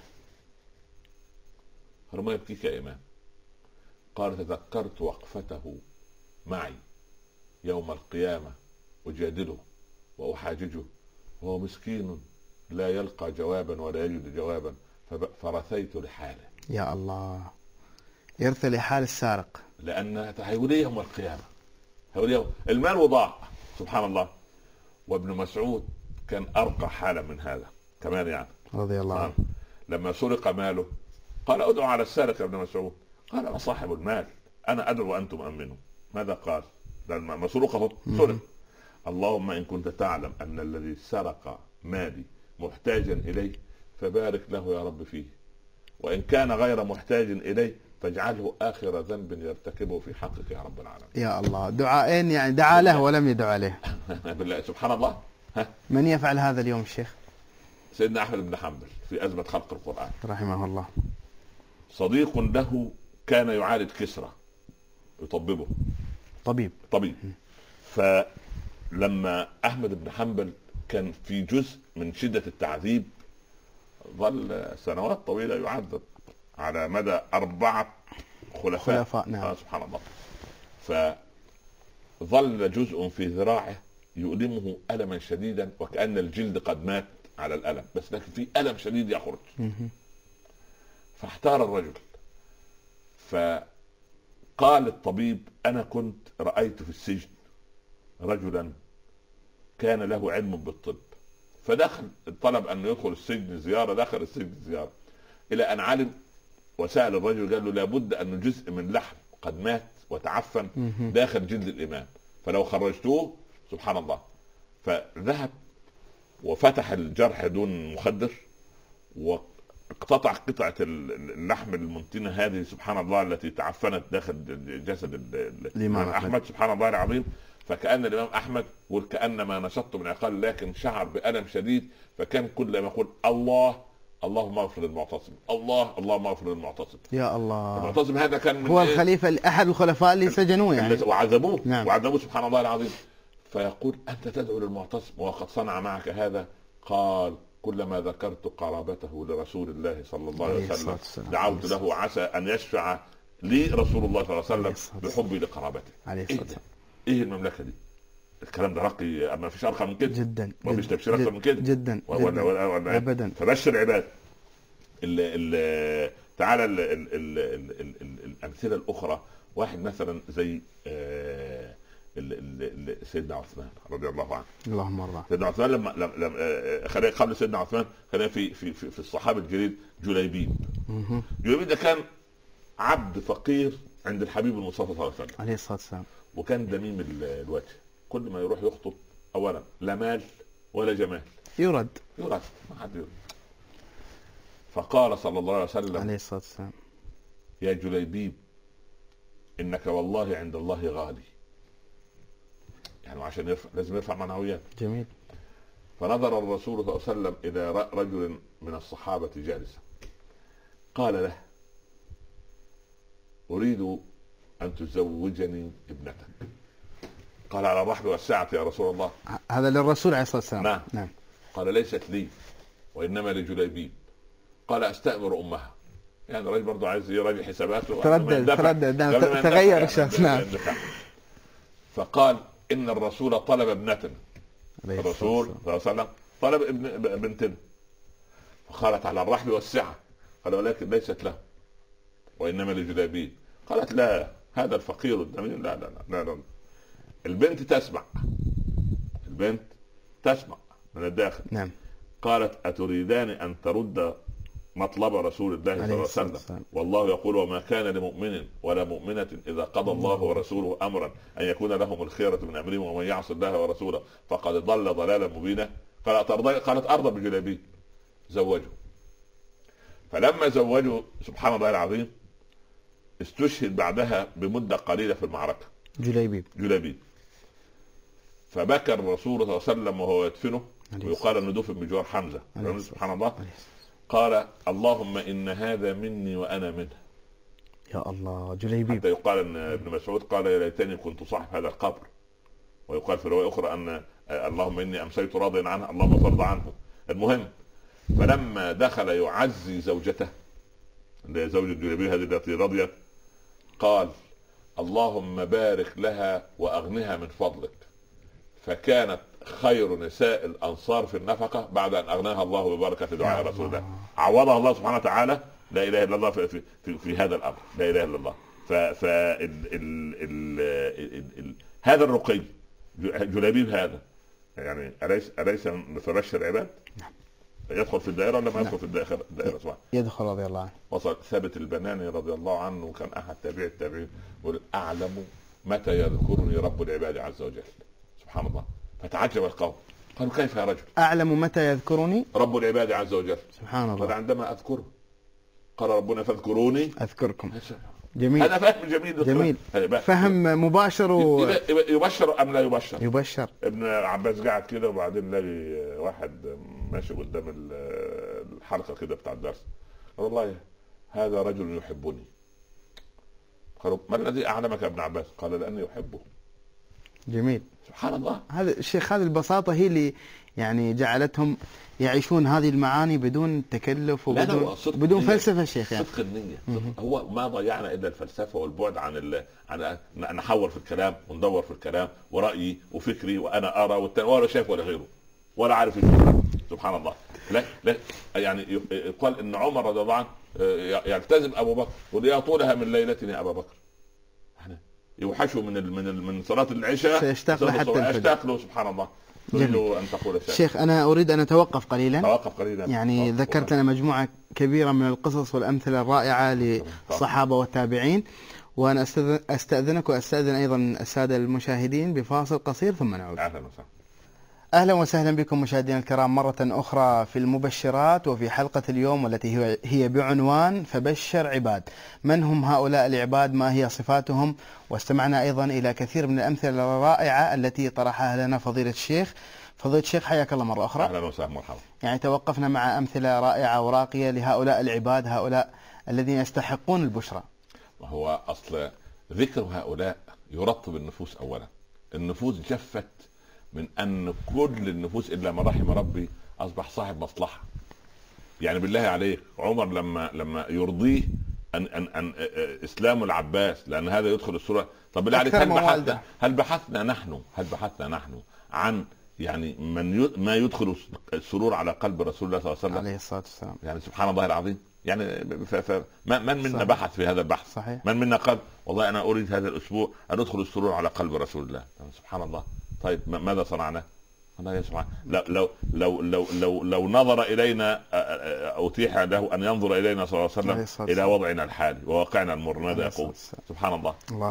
فما يبكيك يا إمام؟ قال: تذكرت وقفته معي يوم القيامة أجادله وأحاججه وهو مسكين لا يلقى جوابا ولا يجد جوابا، فرثيت لحاله. يا الله، يرثى لحال السارق، لأن هيوليه يوم القيامة، هيوليه المال وضاع، سبحان الله. وابن مسعود كان أرقى حالا من هذا كمان يعني، رضي الله عنه. لما سرق ماله قال: أدعو على السارق يا ابن مسعود. قال: أنا صاحب المال، أنا أدعو وأنتم أمنوا. ماذا قال؟ ده مسروقه سرق. اللهم إن كنت تعلم أن الذي سرق مالي محتاجا إليه فبارك له يا رب فيه، وإن كان غير محتاج إليه فاجعله آخر ذنب يرتكبه في حقك يا رب العالمين. يا الله، دعاءين يعني، دعا له ولم يدعو عليه. بالله سبحان الله. من يفعل هذا اليوم الشيخ؟ سيدنا أحمد بن حنبل في أزمة خلق القرآن رحمه الله. صديق له كان يعالج كسرى، يطببه، طبيب. فلما أحمد بن حنبل كان في جزء من شدة التعذيب، ظل سنوات طويلة يعذب على مدى 4 خلفاء. نعم. سبحان الله. فظل جزء في ذراعه يؤلمه ألما شديدا، وكأن الجلد قد مات على الألم، بس لكن في ألم شديد يخرج. فاحتار الرجل، قال الطبيب: أنا كنت رأيت في السجن رجلا كان له علم بالطب، فدخل طلب أن يدخل السجن زيارة، دخل السجن زيارة إلى أن علم وسأل الرجل، قال له: لابد أن جزء من لحم قد مات وتعفن داخل جلد الإمام، فلو خرجتوه سبحان الله. فذهب وفتح الجرح دون مخدر واقتطع قطعة اللحم المنتنة هذه سبحان الله التي تعفنت داخل جسد الإمام أحمد سبحان الله العظيم. فكأن الإمام أحمد وكأنما نشط من عقال، لكن شعر بألم شديد، فكان كل ما يقول: الله اللهم اغفر للمعتصم، الله اللهم اغفر للمعتصم. يا الله. المعتصم هذا كان هو الخليفة أحد الخلفاء اللي سجنوه يعني وعذبوه. نعم. وعذبوه سبحان الله العظيم. فيقول: أنت تدعو للمعتصم وقد صنع معك هذا؟ قال: كلما ذكرت قرابته لرسول الله صلى الله عليه وسلم دعوت له عسى أن يشفع لي رسول الله صلى الله عليه وسلم بحبي لقرابته. إيه المملكة دي؟ الكلام ده رقي، ما فيش أرقى من كده جدا، ومش تبشير أكثر من كده جدا ولا أبدا. فبشر العباد. تعالى الأمثلة الأخرى، واحد مثلا زي سيدنا عثمان رضي الله عنه. اللهم ارضى. سيدنا عثمان لما خلينا قبل سيدنا عثمان خلينا في الصحابة الجليل جليبيب. جليبيب ده كان عبد فقير عند الحبيب المصطفى صلى الله عليه وسلم عليه الصلاة والسلام، وكان دميم الوجه، كل ما يروح يخطب اولا لا مال ولا جمال، يرد ما حد يرد. فقال صلى الله عليه وسلم عليه الصلاة والسلام: يا جليبيب انك والله عند الله غالي، يعني عشان لازم يرفع معنويات. جميل. فنظر الرسول صلى الله عليه وسلم الى رجل من الصحابة جالسا، قال له: اريد ان تزوجني ابنتك. قال: على الرحب والسعة يا رسول الله. هذا للرسول عليه الصلاة والسلام. نعم. قال: ليست لي وانما لجليبيب. قال: استأمر امها. يعني الرجل برضو عايز يراجع حساباته، تردد تغير الشخص. نعم. فقال: ان الرسول طلب ابنتنا. الرسول صلى الله عليه وسلم طلب بنتنا. فقالت: على الرحب والسعة. قال: ولكن ليست له وانما لجليبيب. قالت: لا، هذا الفقير الدميم. لا لا لا لا. البنت تسمع من الداخل. نعم. قالت: أتريدان أن ترد مطلب رسول الله صلى الله عليه وسلم؟ والله يقول: وما كان لمؤمن ولا مؤمنة إذا قضى الله ورسوله أمرا أن يكون لهم الخيرة من أمرهم ومن يعص الله ورسوله فقد ضل ضلالا مبينا. قالت: أرضى بجليبيب. زوجوا. فلما زوجوا سبحان الله العظيم استشهد بعدها بمدة قليلة في المعركة جليبيب. فبكى الرسول صلى الله عليه وسلم وهو يدفنه، ويقال انه دفن بجوار حمزة سبحان الله. قال: اللهم ان هذا مني وانا منه. يا الله. جليبيب. حتى يقال ان ابن مسعود قال: يا ليتني كنت صاحب هذا القبر. ويقال في رواية اخرى ان اللهم اني امسيت راضيا عنه اللهم فرض عنه. المهم، فلما دخل يعزي زوجته اللي زوجة جليبيب هذه التي رضيت، قال: اللهم بارك لها واغنها من فضلك. فكانت خير نساء الانصار في النفقه بعد ان اغناها الله ببركه دعاء رسول الله. عوضها الله سبحانه وتعالى. لا اله الا الله في هذا الامر. لا اله الا الله. هذا الرقي جليبيب هذا يعني اليس فبشر العباد؟ يدخل في الدائره ولا ما يدخل في الدائره؟ يدخل رضي الله عنه. وصل ثابت البناني رضي الله عنه، وكان احد تابعي التابعين، يقول: اعلم متى يذكرني رب العباد عز وجل. سبحان الله. فتعجب القوم، قالوا: كيف يا رجل؟ أعلم متى يذكرني رب العباد عز وجل. سبحان الله. قال: عندما أذكره. قال ربنا: فاذكروني أذكركم. جميل. هذا فهم جميل. فهم مباشر يبشر أم لا يبشر؟ يبشر. ابن عباس قاعد كده، وبعدين لاقي واحد ماشي قدام الحلقة كده بتاع الدرس، والله هذا رجل يحبني. قالوا: ما الذي أعلمك يا ابن عباس؟ قال: لأني يحبه. جميل. سبحان الله. هذا الشيخ، هذه البساطة هي اللي يعني جعلتهم يعيشون هذه المعاني بدون تكلف وبدون فلسفة. شيخ يعني صدق النية. هو ما ضيعنا إلا الفلسفة والبعد عن نحور في الكلام وندور في الكلام ورأيي وفكري وأنا أرى ولا شايف ولا غيره ولا عارف الشيء. سبحان الله. لا يعني يقال إن عمر رضي الله عنه يلتزم أبو بكر، وليطولها من ليلتني أبا بكر. يوحشه من صلاه العشاء سيشتاق له حتى الفجر. اشتاق له سبحان الله. تريد ان تقول شيء؟ شيخ انا اريد ان اتوقف قليلا. توقف قليلا. يعني ذكرت لنا مجموعه كبيره من القصص والامثله الرائعه للصحابه والتابعين، وانا استاذنك واستاذن ايضا الساده المشاهدين بفاصل قصير ثم نعود. اهلا وسهلا. أهلا وسهلا بكم مشاهدينا الكرام مرة أخرى في المبشرات، وفي حلقة اليوم والتي هي بعنوان فبشر عباد. من هم هؤلاء العباد؟ ما هي صفاتهم؟ واستمعنا أيضا إلى كثير من الأمثلة الرائعة التي طرحها لنا فضيلة الشيخ. فضيلة الشيخ حياك الله مرة أخرى. أهلا وسهلا مرحبا. يعني توقفنا مع أمثلة رائعة وراقية لهؤلاء العباد، هؤلاء الذين يستحقون البشرى. وهو أصل ذكر هؤلاء يرطب النفوس. أولا النفوس جفت من أن كل النفوس إلا من رحم ربي أصبح صاحب مصلحة. يعني بالله عليك عمر لما يرضيه أن إسلام العباس، لأن هذا يدخل السورة. طب بالله عليك هل بحثنا نحن عن يعني ما يدخل السرور على قلب رسول الله صلى الله عليه وسلم عليه الصلاة والسلام؟ يعني سبحان الله العظيم. يعني من منا بحث في هذا البحث؟ صحيح. من منا قال والله أنا أريد هذا الأسبوع أن أدخل السرور على قلب رسول الله؟ سبحان الله. طيب ماذا صنعنا؟ الله يا سبحان. لو نظر الينا اتيح له ان ينظر الينا صلى الله عليه وسلم الى وضعنا الحالي وواقعنا المر ماذا يقول؟ سبحان الله.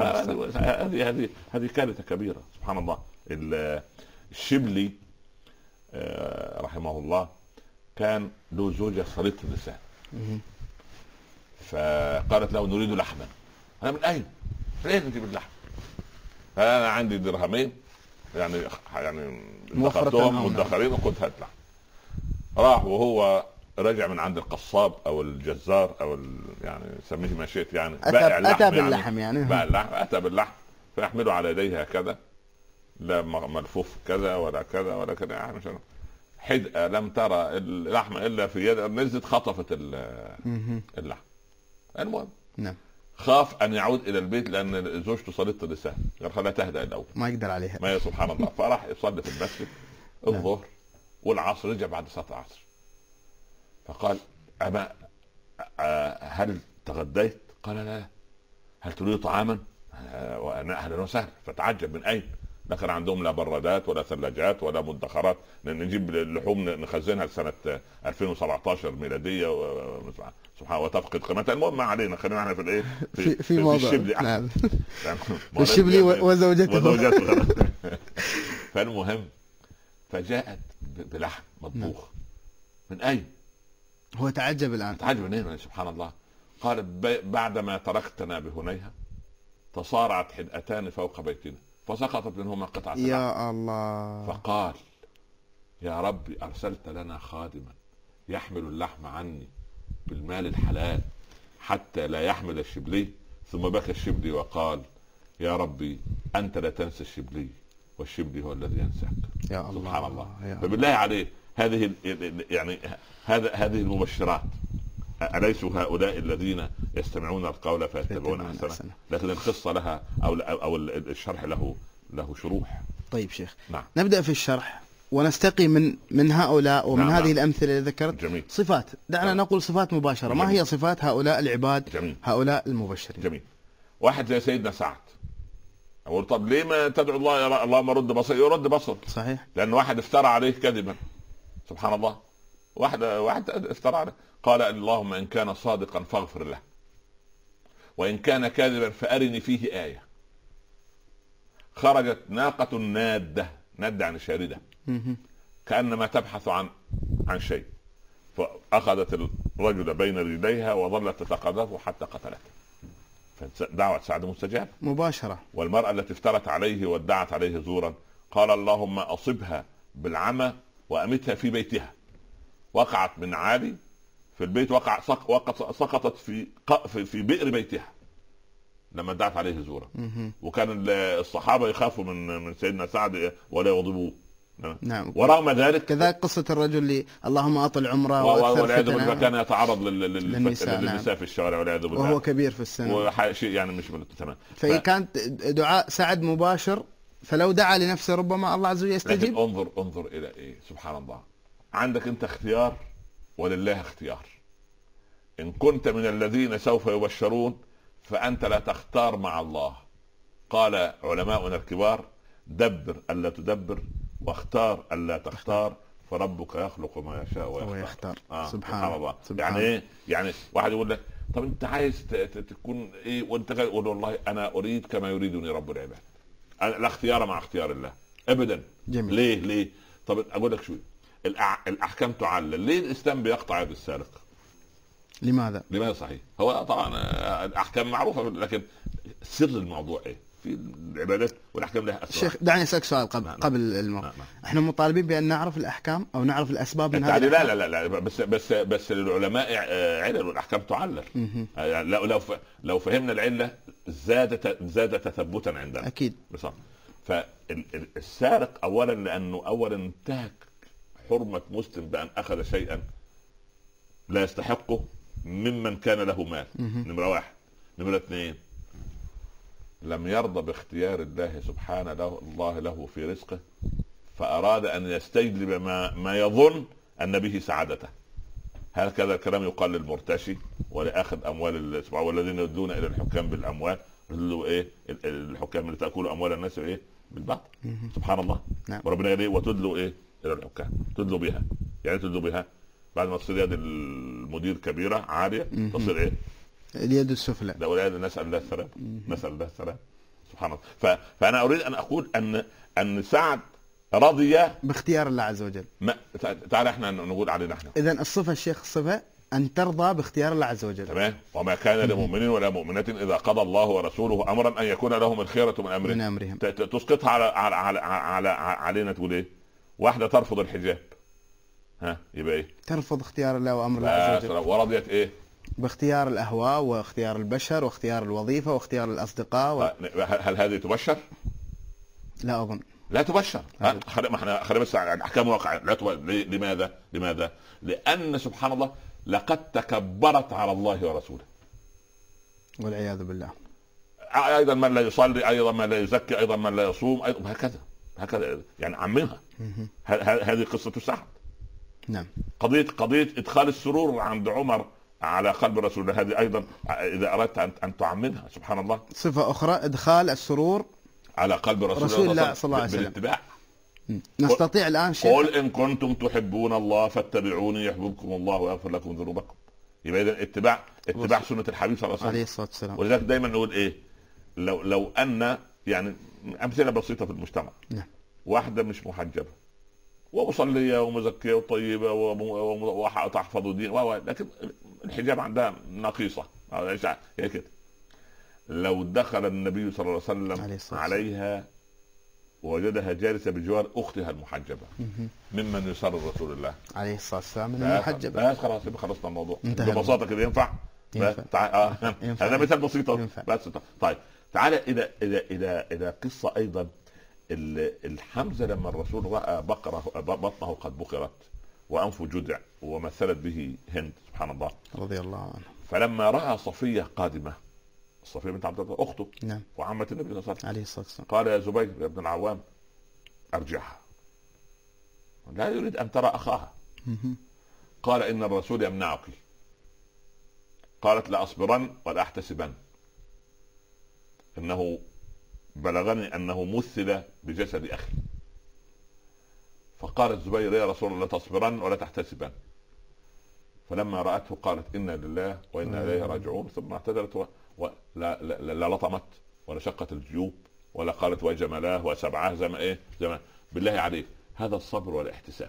هذه كارثه كبيره سبحان الله. الشبلي رحمه الله كان له زوجه صليطه اللسان، فقالت له نريد لحما. انا من اين نجيب اللحم؟ انا عندي درهمين يعني دخلتهم مدخرين وقلت هات لحم. راح وهو رجع من عند القصاب او الجزار او يعني سميه ما شئت، يعني اتى باللحم يعني باع اللحم، اتى باللحم فيحمله على يديه هكذا، لا ملفوف كذا ولا كذا ولا كذا، يعني حدقه لم ترى اللحم الا في يد، نزلت خطفت اللحم. المهم نعم خاف ان يعود الى البيت لان زوجته صليت اللسان، قال خليها تهدأ الاول ما يقدر عليها. ما سبحان الله. فراح يصلي في المسجد الظهر والعصر، رجع بعد صلاه العصر فقال اما هل تغديت؟ قال لا. هل تريد طعاما؟ وانا اهلا وسهلا. فتعجب من اين؟ لا كان عندهم لا برادات ولا ثلاجات ولا مدخرات، نجيب اللحوم نخزنها لسنه 2017 ميلاديه سبحان وتفقد قيمتها. المهم ما علينا، خلينا احنا في الايه في الشبلي. نعم. في الشبلي وزوجته. فالمهم فجاءت بلحم مطبوخ. من اين؟ هو تعجب الان. تعجب منين؟ سبحان الله. قال بعدما تركتنا بهنيها تصارعت حدأتان فوق بيتنا فسقطت منهما قطعة لحم. يا الله. فقال يا ربي أرسلت لنا خادما يحمل اللحم عني بالمال الحلال حتى لا يحمل الشبلي. ثم بكى الشبلي وقال يا ربي أنت لا تنسى الشبلي والشبلي هو الذي ينساك. يا الله. سبحان الله. فبالله عليه هذه يعني هذه المبشرات. أليسوا هؤلاء الذين يستمعون القول فيتبعون أحسنه؟ لكن القصة لها أو الشرح له شروح. طيب شيخ نعم. نبدأ في الشرح ونستقي من هؤلاء ومن هذه الأمثلة اللي ذكرت. جميل. صفات، دعنا نقول صفات مباشرة. جميل. ما هي صفات هؤلاء العباد؟ جميل. هؤلاء المبشرين. جميل. واحد زي سيدنا سعد، أقول طب ليه ما تدعو الله يا اللهم رد بصر؟ يرد بصر. صحيح. لأن واحد افترى عليه كذبا سبحان الله. واحد افترى عليه قال اللهم إن كان صادقا فاغفر له وإن كان كاذبا فأرني فيه آية. خرجت ناقة نادة عن شاردة كأنما تبحث عن شيء، فأخذت الرجل بين رجليها وظلت تتقاذفه حتى قتلته. فدعوة سعد مستجابة مباشرة. والمرأة التي افترت عليه وادعت عليه زورا قال اللهم أصبها بالعمى وأمتها في بيتها. وقعت من عالي في البيت، سقطت في بئر بيتها لما دعت عليه زورا. وكان الصحابة يخافوا من سيدنا سعد ولا يغضبوه. نعم. ورغم ذلك كذلك قصة الرجل اللي اللهم أطل عمره والعياذ بالله كان يتعرض للنساء في الشوارع والعياذ بالله وهو كبير في السن وشيء يعني مش تمام. فهي كانت دعاء سعد مباشر، فلو دعا لنفسه ربما الله عز وجل يستجيب. لكن انظر إلى إيه سبحان الله. عندك أنت اختيار ولله اختيار. إن كنت من الذين سوف يبشرون فأنت لا تختار مع الله، قال علماؤنا الكبار: دبر ألا تدبر، واختار ألا تختار، فربك يخلق ما يشاء ويختار. سبحان الله. يعني ايه؟ يعني واحد يقول لك: طب انت عايز تكون ايه وانت يقول: والله انا اريد كما يريدني رب العباد. لا اختيار مع اختيار الله ابدا. جميل. ليه؟ طب اقول لك شو الاحكام تعلل. ليه الاسلام بيقطع يد السارق؟ لماذا صحيح؟ هو طبعا الاحكام معروفه، لكن سر الموضوع ايه في العبادات والاحكام لها اسرار. شيخ دعني اسالك سؤال قبل الموضوع. احنا مطالبين بان نعرف الاحكام او نعرف الاسباب من هذه الأحكام. لا بس للعلماء علل والاحكام تعلل. لو فهمنا العله زاد تثبتا عندنا اكيد. بصراحة. فالسارق اولا لانه انتهك حرمه مسلم بان اخذ شيئا لا يستحقه ممن كان له مال. نمرة 1. نمرة 2: لم يرضى باختيار الله سبحانه الله له في رزقه، فأراد أن يستجلب ما يظن أن به سعادته. هكذا الكلام يقال للمرتشي ولأخذ أموال والذين يدون إلى الحكام بالأموال. إيه الحكام اللي تأكلوا أموال الناس إيه بالباطل. سبحان الله. نعم. وربنا يقول: وتدلوا إيه إلى الحكام. تدلوا بها يعني تدلوا بها بعد ما تصير يد المدير كبيرة عالية تصير ايه؟ اليد السفلى. ده ولاد نسأل الله السلام. سبحان الله. فأنا أريد أن أقول أن سعد رضي باختيار الله عز وجل. تعال احنا نقول علينا احنا. إذا الصفة الشيخ الصفة أن ترضى باختيار الله عز وجل. تمام. وما كان لمؤمن ولا مؤمنة إذا قضى الله ورسوله أمرا أن يكون لهم الخيرة من أمرهم. تسقطها على علينا تقول ايه؟ واحدة ترفض الحجاب، يبقى ايه؟ ترفض اختيار الله وامر الله عز وجل. ورضيت ايه؟ باختيار الاهواء واختيار البشر واختيار الوظيفه واختيار الاصدقاء هل هذه تبشر؟ لا اظن. لا تبشر. ما احنا خلينا بس على الاحكام الواقعيه. لا لماذا؟ لان سبحان الله لقد تكبرت على الله ورسوله والعياذ بالله. ايضا من لا يصلي، ايضا من لا يزكي، ايضا من لا يصوم، ايضا هكذا يعني عمها. هذه قصه سعد. نعم. قضية إدخال السرور عند عمر على قلب رسول الله، هذه أيضا إذا أردت أن تعممها. سبحان الله. صفة أخرى إدخال السرور على قلب رسول الله صلى الله عليه وسلم بالاتباع. نستطيع الآن شيء. قل إن كنتم تحبون الله فاتبعوني يحببكم الله ويغفر لكم ذنوبكم. يبقى إذا اتباع سنة الحبيب صلى الله عليه وسلم. ولذلك دايما نقول إيه؟ لو أن يعني أمثلة بسيطة في المجتمع. نعم. واحدة مش محجبة ومصلية ومزكية وطيبة وتحفظ دين لكن الحجاب عندها نقيصة هي كده. لو دخل النبي صلى الله عليه وسلم عليها ووجدها جالسة بجوار أختها المحجبة ممن يسر رسول الله عليه الصلاة والسلام من المحجبة. خلاص خلصنا الموضوع ببساطة كده. ينفع. هذا مثال بسيط بس. طيب تعالى إلى قصة أيضا. الحمزة لما الرسول رأى بطنه قد بقرت وأنفه جدع ومثلت به هند سبحان الله رضي الله عنه، فلما رأى صفية قادمة، صفية بنت عبد الله أخته نعم وعمة النبي صلى الله عليه الصلاة والسلام، قال: يا زبير يا ابن العوام أرجعها، لا يريد أن ترى أخاها. قال: إن الرسول يمنعك. قالت: لأصبرن ولا أحتسبن، إنه بلغني أنه مثل بجسد أخي. فقال الزبير: يا رسول الله تصبرن ولا تحتسبن. فلما رأته قالت: إنا لله وإنا إليه راجعون. ثم اعتذرت لا لطمت ولا شقت الجيوب ولا قالت وجملاه وسبعاه زي ما بالله عليك. هذا الصبر والاحتساب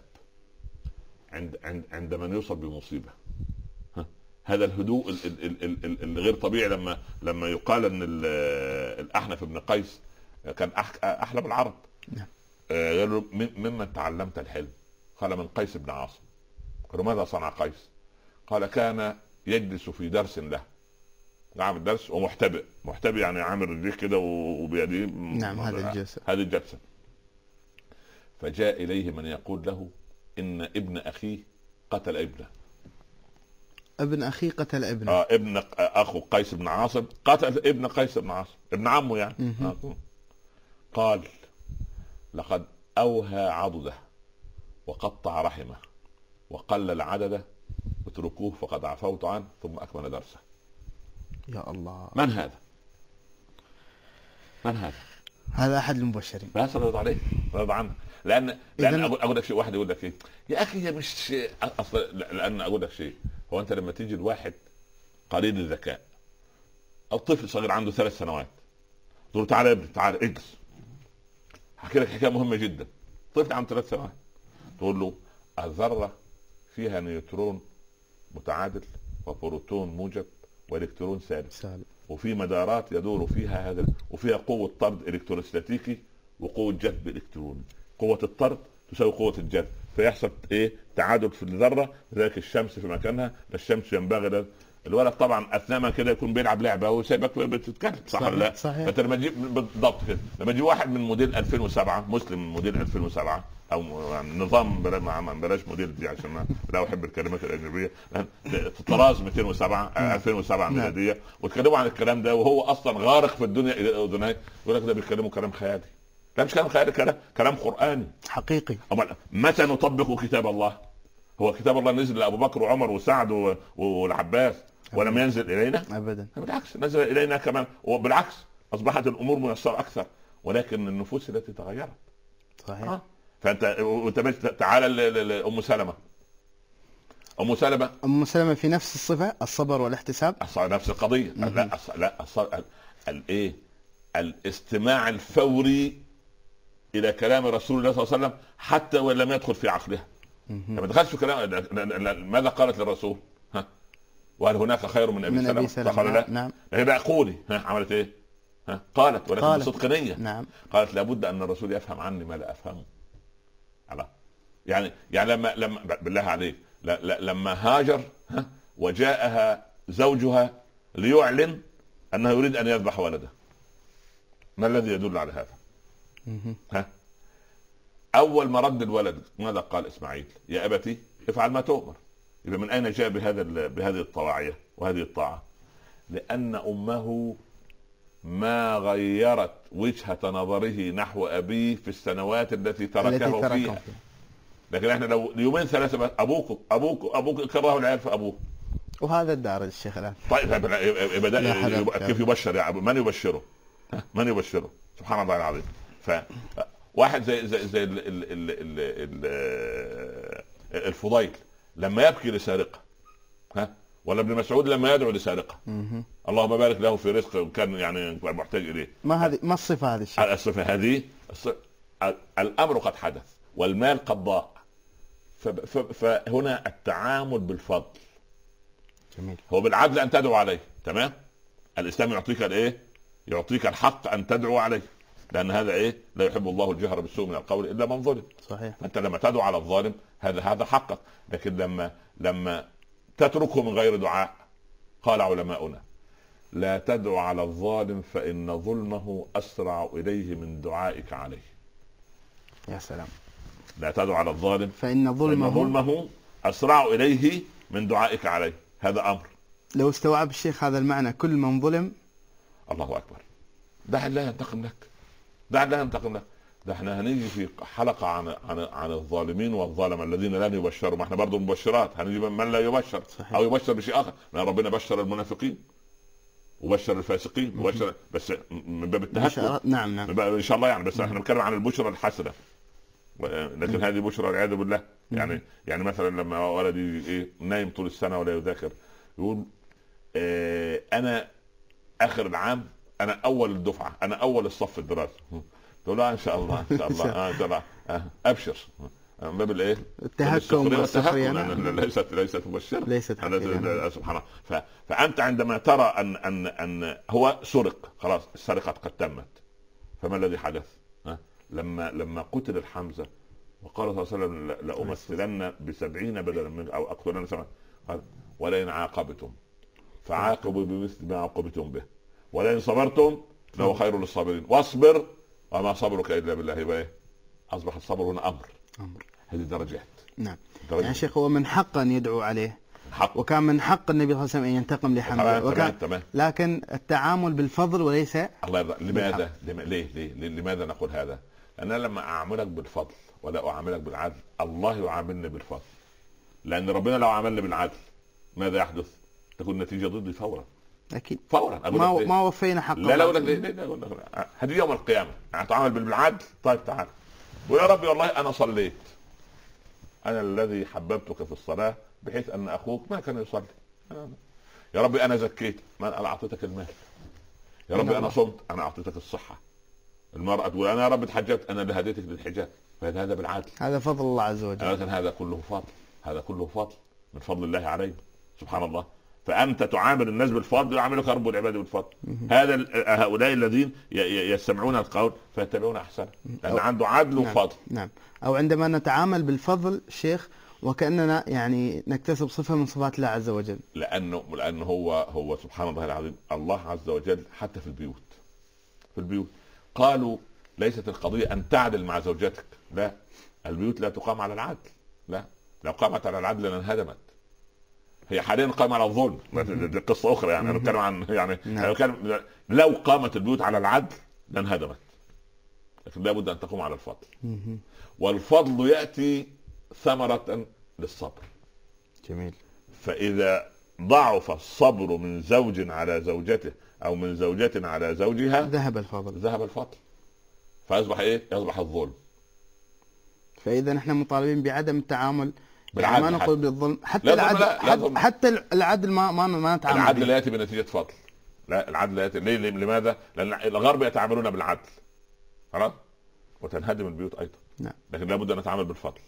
عند من يوصل بمصيبة. هذا الهدوء الغير طبيعي. لما يقال ان الأحنف بن قيس كان احلم العرب، قال له: ممن تعلمت الحلم؟ قال: من قيس بن عاصم. قالوا: ماذا صنع قيس؟ قال: كان يجلس في درس له، عامل درس ومحتبئ يعني عامل رجليه كده وبيديه. نعم هذه الجلسة. فجاء إليه من يقول له: إن ابن أخيه قتل ابنه. ابن أخي قتل ابنه. ابن أخو قيس بن عاصم قتل ابن قيس بن عاصم، ابن عمه يعني. قال: لقد أوهى عضده وقطع رحمه وقلل عدده، اتركوه فقد عفوت عنه. ثم أكمل درسه. يا الله. من هذا؟ من هذا؟ هذا احد المبشرين. بس رضى عليه، رضى عنه. لان اقول لك شيء، واحد يقول لك ايه يا اخي هي مش اصلا، لان اقول لك شيء، هو انت لما تيجي الواحد قليل الذكاء او طفل صغير عنده 3 سنوات تقول له تعالى يا ابني تعالى اجلس، احكي لك حكايه مهمه جدا. طفل عنده 3 سنوات تقول له الذره فيها نيوترون متعادل وبروتون موجب والكترون سالب، وفي مدارات يدور فيها هذا، وفيها قوه طرد الكتروستاتيكي وقوه جذب الكتروني. قوه الطرد تساوي قوه الجذب، فيحصل ايه؟ تعادل في الذره. لذلك الشمس في مكانها، فالشمس ينبغي الولد طبعا اثناء ما كده يكون بيلعب لعبه وسايبك بتتكلم، صح ولا لا؟ صحيح. فانت لما تجيب بالضبط كده، لما تجيب واحد من موديل 2007 مسلم من موديل 2007 او نظام بلاش موديل دي عشان لا احب الكلمات الاجنبيه، طراز 207 2007 ميلاديه، وتكلموا عن الكلام ده وهو اصلا غارق في الدنيا الى اذنيه، يقول لك ده بيتكلموا كلام خيالي. لا مش كلام خيالي، كلام قراني حقيقي. متى نطبق كتاب الله؟ هو كتاب الله نزل لابو بكر وعمر وسعد والعباس ولم ينزل الينا ابدا، بالعكس نزل الينا كمان، وبالعكس اصبحت الامور ميسره اكثر، ولكن النفوس التي تغيرت. صحيح. فانت تعال لام سلمة. ام سلمة في نفس الصفه، الصبر والاحتساب، نفس القضيه. لا الايه؟ الاستماع الفوري الى كلام رسول الله صلى الله عليه وسلم حتى وان لم يدخل في عقلها. لما دخلت في كلام ماذا قالت للرسول؟ وهل هناك خير من ابي سلمة؟ قال لا. نعم. هي بقى قولي عملت ايه؟ قالت ولكن بصدق نية. نعم. قالت لابد ان الرسول يفهم عني ما لا افهمه. يعني لما بالله عليك لما هاجر وجاءها زوجها ليعلن انه يريد ان يذبح ولده، ما الذي يدل على هذا؟ اول ما رد الولد ماذا قال اسماعيل؟ يا ابتي افعل ما تؤمر. يبقى من اين جاء بهذه الطواعية وهذه الطاعة؟ لان امه ما غيرت وجهة نظره نحو ابيه في السنوات التي تركه فيها. لكن احنا لو يومين 3 بس ابوك كرهه العيال في ابوه، وهذا الدار الشيخ الان. طيب كيف يبشر يا ابو؟ من يبشره؟ من يبشره؟ سبحان الله العظيم. فواحد زي الفضيل لما يبكي لسارقه، ولا ابن مسعود لما يدعو لسارقه، اللهم بارك له في رزقه كان يعني محتاج اليه. ما الصفه هذه الشيء؟ الصفه هذه الامر قد حدث والمال قد ضاع، فهنا التعامل بالفضل. جميل. هو بالعدل ان تدعو عليه، تمام. الاسلام يعطيك الايه؟ يعطيك الحق ان تدعو عليه، لان هذا ايه؟ لا يحب الله الجهر بالسوء من القول الا من ظلم. صحيح. فانت لما تدعو على الظالم هذا حقك، لكن لما تتركه من غير دعاء، قال علماؤنا لا تدعو على الظالم فان ظلمه اسرع اليه من دعائك عليه. يا سلام. لا تدعو على الظالم فإن ظلمه أسرع إليه من دعائك عليه. هذا أمر. لو استوعب الشيخ هذا المعنى كل من ظلم، الله أكبر، دع الله ينتقم لك، دع الله ينتقم لك. ده احنا هنيجي في حلقة عن الظالمين والظالم الذين لن يبشروا، ما احنا برضو مبشرات، هنيجي من لا يبشر. صحيح. أو يبشر بشيء آخر، لأن ربنا بشر المنافقين وبشر الفاسقين وبشر، بس من باب التهكم. نعم إن شاء الله يعني، بس احنا بنتكلم عن البشرى الحسنة، لكن هذه بشرى والعياذ بالله. يعني مثلا لما ولدي ايه نايم طول السنه ولا يذاكر، يقول انا اخر العام انا اول الدفعه، انا اول الصف الدراسي. تقول له ان شاء الله ان شاء الله ان شاء الله ابشر. باب الايه؟ التهكم والسخريه. ليست مبشره، ليست سبحان الله. فانت عندما ترى ان هو سرق، خلاص السرقه قد تمت، فما الذي حدث؟ لما قتل الحمزة وقال صلى الله عليه وسلم لأمثلن ب70 بدلا من أو أقتلن 7، قال ولئن عاقبتم فعاقبوا بمثل ما عاقبتم به ولئن صبرتم لهو خير للصابرين واصبر وما صبرك إلا بالله. يبقى إيه؟ أصبح الصبر هنا أمر. هذه درجات. نعم. يعني شيخ هو من حق أن يدعو عليه حق. وكان من حق النبي صلى الله عليه وسلم أن ينتقم لحمزة، تمام. لكن التعامل بالفضل وليس الله يرضى. لماذا؟ لماذا نقول هذا؟ أنا لما أعاملك بالفضل ولا أعاملك بالعدل، الله يعاملني بالفضل، لأن ربنا لو عاملني بالعدل ماذا يحدث؟ تكون النتيجة ضدي فورا. اكيد فورا. ما وفينا حق لا اقول لك هذه يوم القيامه هتعامل بالعدل. طيب تعال ويا ربي والله انا صليت، انا الذي حببتك في الصلاه بحيث ان اخوك ما كان يصلي. يا ربي انا زكيت، ما انا اعطيتك المال. يا ربي انا صمت، انا اعطيتك الصحه. المراه تقول انا يا رب اتحجبت، انا اللي هديتك للحجاب. فهذا بالعدل، هذا فضل الله عز وجل. هذا كله فضل، هذا كله فضل من فضل الله علينا سبحان الله. فانت تعامل الناس بالفضل يعاملك رب العباد بالفضل. هؤلاء الذين يستمعون القول فيتبعون احسنه، لان عنده عدل وفضل. نعم. او عندما نتعامل بالفضل شيخ وكاننا يعني نكتسب صفه من صفات الله عز وجل، لانه هو سبحان الله العظيم. الله عز وجل حتى في البيوت قالوا ليست القضيه ان تعدل مع زوجتك، لا، البيوت لا تقام على العدل، لا، لو قامت على العدل لانهدمت. هي حاليا قائمه على الظلم، دي قصه اخرى يعني. انا بتكلم عن يعني لو قامت البيوت على العدل لانهدمت، لكن لابد ان تقوم على الفضل. والفضل ياتي ثمره للصبر. جميل. فاذا ضعف الصبر من زوج على زوجته او من زوجة على زوجها ذهب الفضل فاصبح ايه؟ يصبح الظلم. فاذا نحن مطالبين بعدم التعامل بالعدل، ما نقول بالظلم. حتى لا العدل حتى العدل ما نتعامل. العدل لا ياتي بنتيجه فضل، لا، العدل لا ياتي. لماذا؟ لان الغرب يتعاملون بالعدل خلاص وتنهدم البيوت ايضا. نعم. لكن لابد ان نتعامل بالفضل.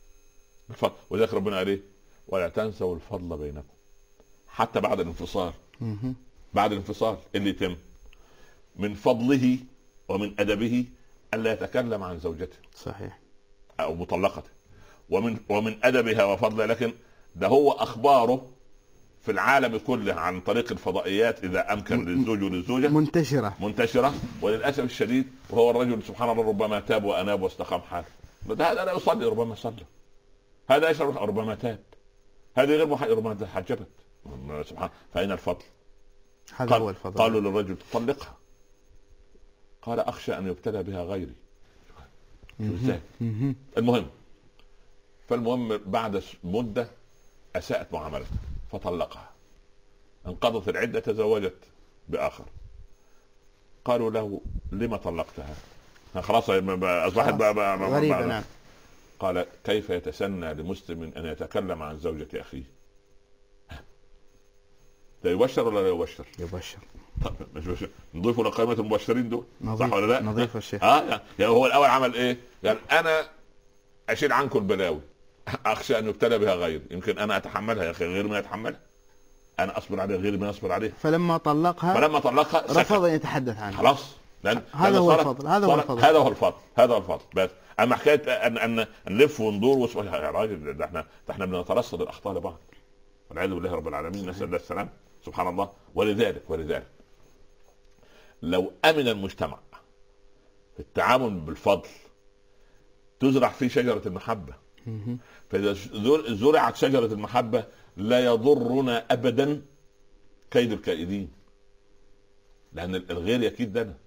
وذلك ربنا قال ايه؟ ولا تنسوا الفضل بينكم. حتى بعد الانفصال، بعد الانفصال اللي يتم من فضله ومن ادبه الا يتكلم عن زوجته صحيح او مطلقته، ومن ادبها وفضلها. لكن ده هو اخباره في العالم كله عن طريق الفضائيات اذا امكن للزوج وللزوجه منتشره. وللاسف الشديد وهو الرجل سبحان الله ربما تاب واناب واستقام حاله. هذا لا يصلي ربما صلى، هذا يشرب ربما تاب، هذه غير ربما تحجبت سبحان. فاين الفضل؟ هذا هو الفضل. قالوا للرجل طلقها، قال اخشى ان يبتلى بها غيري. ازاي؟ فالمهم بعد مده اساءت معاملته فطلقها، انقضت العده تزوجت باخر. قالوا له لما طلقتها؟ خلاص اصبحت غريبه. نعم. قال كيف يتسنى لمسلم ان يتكلم عن زوجة اخيه؟ ده يبشر ولا لا يبشر؟ يبشر. طب مش بشر. نضيفه لقائمة المبشرين دول صح ولا لا؟ نضيف الشيخ. يعني هو الاول عمل ايه؟ يعني انا اشيل عنكم البلاوي، اخشى ان يبتلى بها غيري. يمكن انا اتحملها يا اخي، غير ما يتحملها انا اصبر عليها، غير ما يصبر عليها. فلما طلقها رفض ان يتحدث عنها. خلاص. هذا هو الفضل. هذا هو الفضل. بس اما حكايه ان نلف وندور يا راجل، ده احنا بنترصد الاخطاء لبعض والعياذ بالله رب العالمين، نسال الله السلام سبحان الله. ولذلك لو امن المجتمع في التعامل بالفضل تزرع فيه شجره المحبه. فاذا زرعت شجره المحبه لا يضرنا ابدا كيد الكائدين، لان الغير يكيد لنا.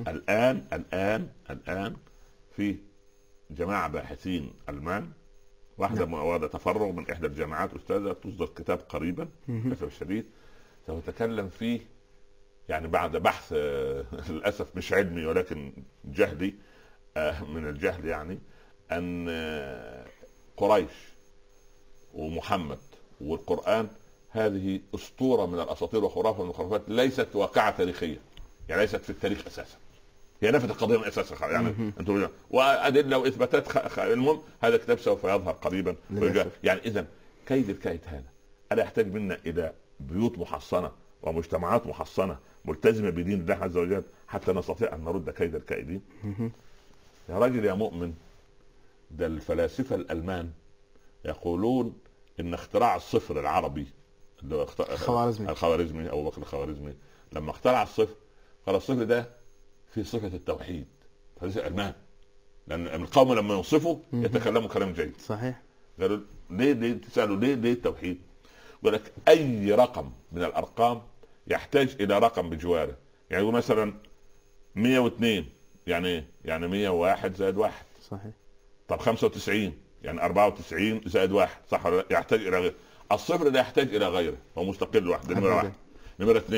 الان في جماعه باحثين المان، واحده تفرغ من احدى الجامعات، استاذه تصدر كتاب قريبا للاسف الشديد سأتكلم فيه يعني بعد بحث للاسف مش علمي ولكن جهلي من الجهل، يعني ان قريش ومحمد والقرآن هذه اسطوره من الاساطير وخرافه من الخرافات، ليست واقعه تاريخيه، يعني ليست في التاريخ اساسا، هي نفت القضيه من اساسها. يعني انتم وادله واثباتات المهم هذا الكتاب سوف يظهر قريبا. يعني اذا كيد الكائد هذا الا يحتاج منا الى بيوت محصنه ومجتمعات محصنه ملتزمه بدين الله عز وجل حتى نستطيع ان نرد كيد الكائدين. يا راجل يا مؤمن، ده الفلاسفه الالمان يقولون ان اختراع الصفر العربي اللي هو الخوارزمي ابو بكر الخوارزمي لما اخترع الصفر قال الصفر ده في صفه التوحيد. فلسفه الالمان لان القوم لما ينصفوا يتكلموا كلام جيد. صحيح. قالوا ليه تسالوا ليه التوحيد؟ يقول لك اي رقم من الارقام يحتاج الى رقم بجواره. يعني يقول مثلا 102 يعني ايه؟ يعني 101 زائد 1. صحيح. طب 95 يعني 94 زائد 1 صح ولا لا؟ يحتاج الى غيره. الصفر لا يحتاج الى غيره، هو مستقل واحد. نمرة 2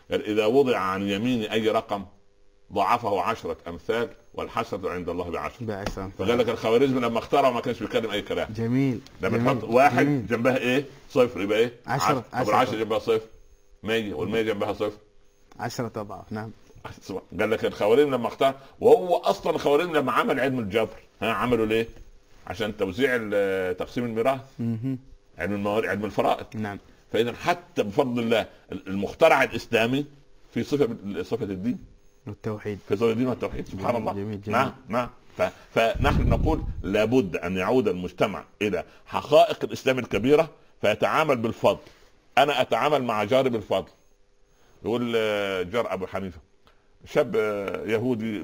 إذا وضع عن يمين أي رقم ضاعفه 10 أمثال والحسنة عند الله ب10. فقال لك الخوارزمي لما اخترع ما كانش بيتكلم أي كلام. جميل. لما تحط واحد جنبها إيه؟ صفر، يبقى إيه؟ 10. طب 10 جنبها صفر 100، وال100 جنبها صفر 10 أضعاف. نعم. قال لك الخوارزمي لما اخترع، وهو أصلا الخوارزمي لما عمل علم الجبر عملوا ليه؟ عشان توزيع تقسيم الميراث، علم المواريث، علم الفرائض. نعم. فإذا حتى بفضل الله المخترع الإسلامي في صفة الدين والتوحيد، في صفة الدين والتوحيد. سبحان الله. جميل. نعم. فنحن نقول لابد أن يعود المجتمع إلى حقائق الإسلام الكبيرة فيتعامل بالفضل. أنا أتعامل مع جاري بالفضل. يقول جار أبو حنيفة شاب يهودي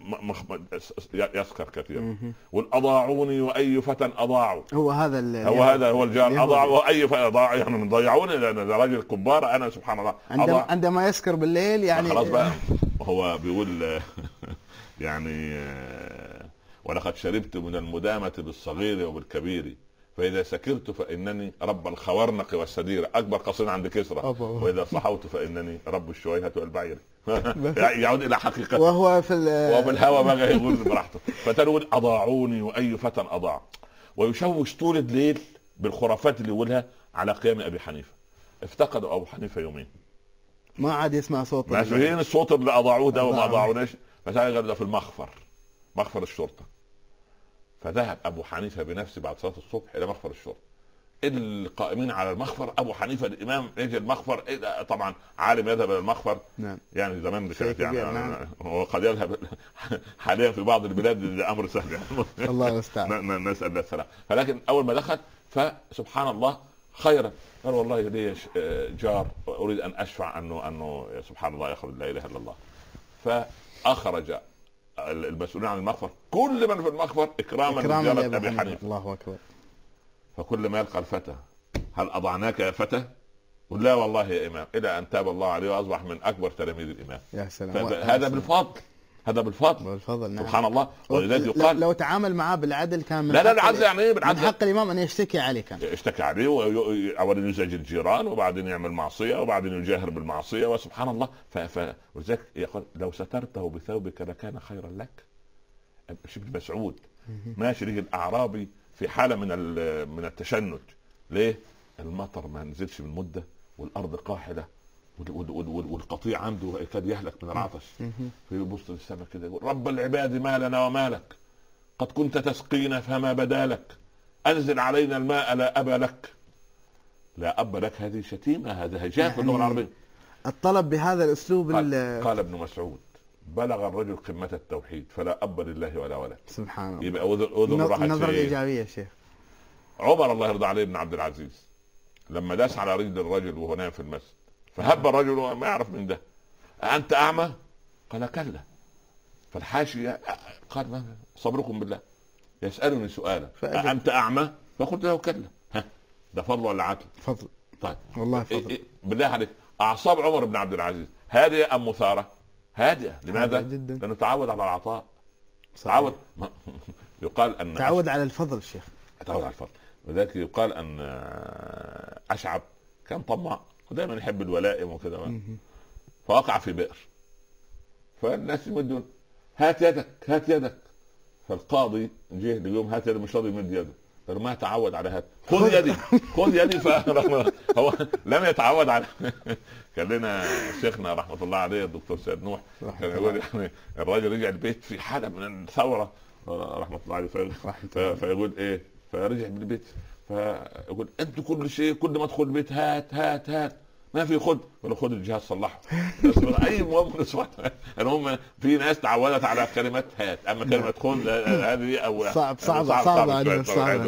يسكر كثيرا، والأضاعوني وأي فتى أضاعوا. هو الجار أضاع وأي فتى أضاع، يعني ضيعوني لأن راجل كبار أنا. سبحان الله. عندما يسكر بالليل يعني خلاص بقى. هو بيقول يعني ولقد شربت من المدامة بالصغير وبالكبير، فإذا سكرت فإنني رب الخورنق والسدير، أكبر قصيدة عند كسرى، وإذا صحوت فإنني رب الشويهة والبعير. يعود إلى حقيقته، وهو في الهوى بقى يقول براحته. فتقول أضاعوني وأي فتى أضاع، ويشوش طول الليل بالخرافات اللي يقولها على قيام أبي حنيفة. افتقدوا أبو حنيفة يومين، ما عاد يسمع صوت، ما فين الصوت اللي أضاعوه ده وما أضاعوناش. فتلاقي ده في مخفر الشرطة. فذهب أبو حنيفة بنفسه بعد صلاة الصبح إلى مخفر الشرطة. القائمين على المخفر أبو حنيفة الإمام يجي المخفر. طبعا عالم يذهب إلى المخفر. نعم. يعني زمان يعني وقد يذهب حاليا في بعض البلاد الأمر سهل. الله المستعان. نسأل الله السلام. فلكن أول ما دخل فسبحان الله خيرا قال والله لي جار أريد أن أشفع أنه سبحان الله يخرج لا إله إلا الله. فأخرج المسؤولين عن المخفر كل من في المخفر إكراما لزيارة أبي حنيفة. الله أكبر. فكل ما يلقى الفتى هل أضعناك يا فتى؟ قل لا والله يا إمام، إلى أن تاب الله عليه وأصبح من أكبر تلاميذ الإمام. يا سلام. هذا بالفضل. نعم. سبحان الله. ولذلك يقال لو تعامل معاه بالعدل كان من لا العدل يعني ايه؟ من حق الإمام أن يشتكي عليه، كان يشتكي عليه أولا يزعج الجيران وبعدين يعمل معصية وبعدين يجاهر بالمعصية. وسبحان الله. ولذلك يقول لو سترته بثوبك لكان خيرا لك. ابن مسعود ماشي رجل أعرابي في حالة من التشنج. ليه؟ المطر ما نزلش من مدة والأرض قاحلة والقطيع عنده يكاد يهلك من العطش. فيبص للسماء كده يقول رب العباد ما لنا وما لك، قد كنت تسقينا فما بدا لك، أنزل علينا الماء لا أبا لك. لا أب لك هذه شتيمة، هذا هجاء في اللغة العربية. الطلب بهذا الأسلوب. قال ابن مسعود بلغ الرجل قمة التوحيد فلا أب لله ولا ولد. سبحان الله. يبقى النظرة الإيجابية شيخ. عمر الله يرضى عليه بن عبد العزيز لما داس على رجل الرجل وهو نايم في المسجد، فهب الرجل ما يعرف من ده، أنت أعمى؟ قال كلا. فالحاشي قال ما صبركم بالله، يسألني سؤالا أنت أعمى؟ فقلت له كلا. ده فضل ولا عدل؟ فضل. طيب والله فضل. بالله عليك أعصاب عمر بن عبد العزيز هادئة أم مثارة؟ هادئة. لماذا؟ لأنه تعود على العطاء. تعود يقال أن تعود على الفضل الشيخ. تعود على الفضل. وذلك يقال أن أشعب كان طماع ودائما يحب الولائم وكذا، فوقع في بئر، فالناس يمدون هات يدك. فالقاضي جه اليوم هات يدك، مش راضي يمد يده، قال ما تعود على هات، خذ يدي. هو لم يتعود على كان لنا شيخنا رحمة الله عليه الدكتور سيد نوح كان يقول يعني الراجل رجع البيت في حالة من الثورة رحمة الله عليه. فيقول ايه؟ فرجع من البيت فيقول انت كل شيء كل ما ادخل البيت هات ما في خد الجهاز صلحه. اي مهم هم في ناس تعودت على كلمات هات، اما كلمه خذ هذه او صعب.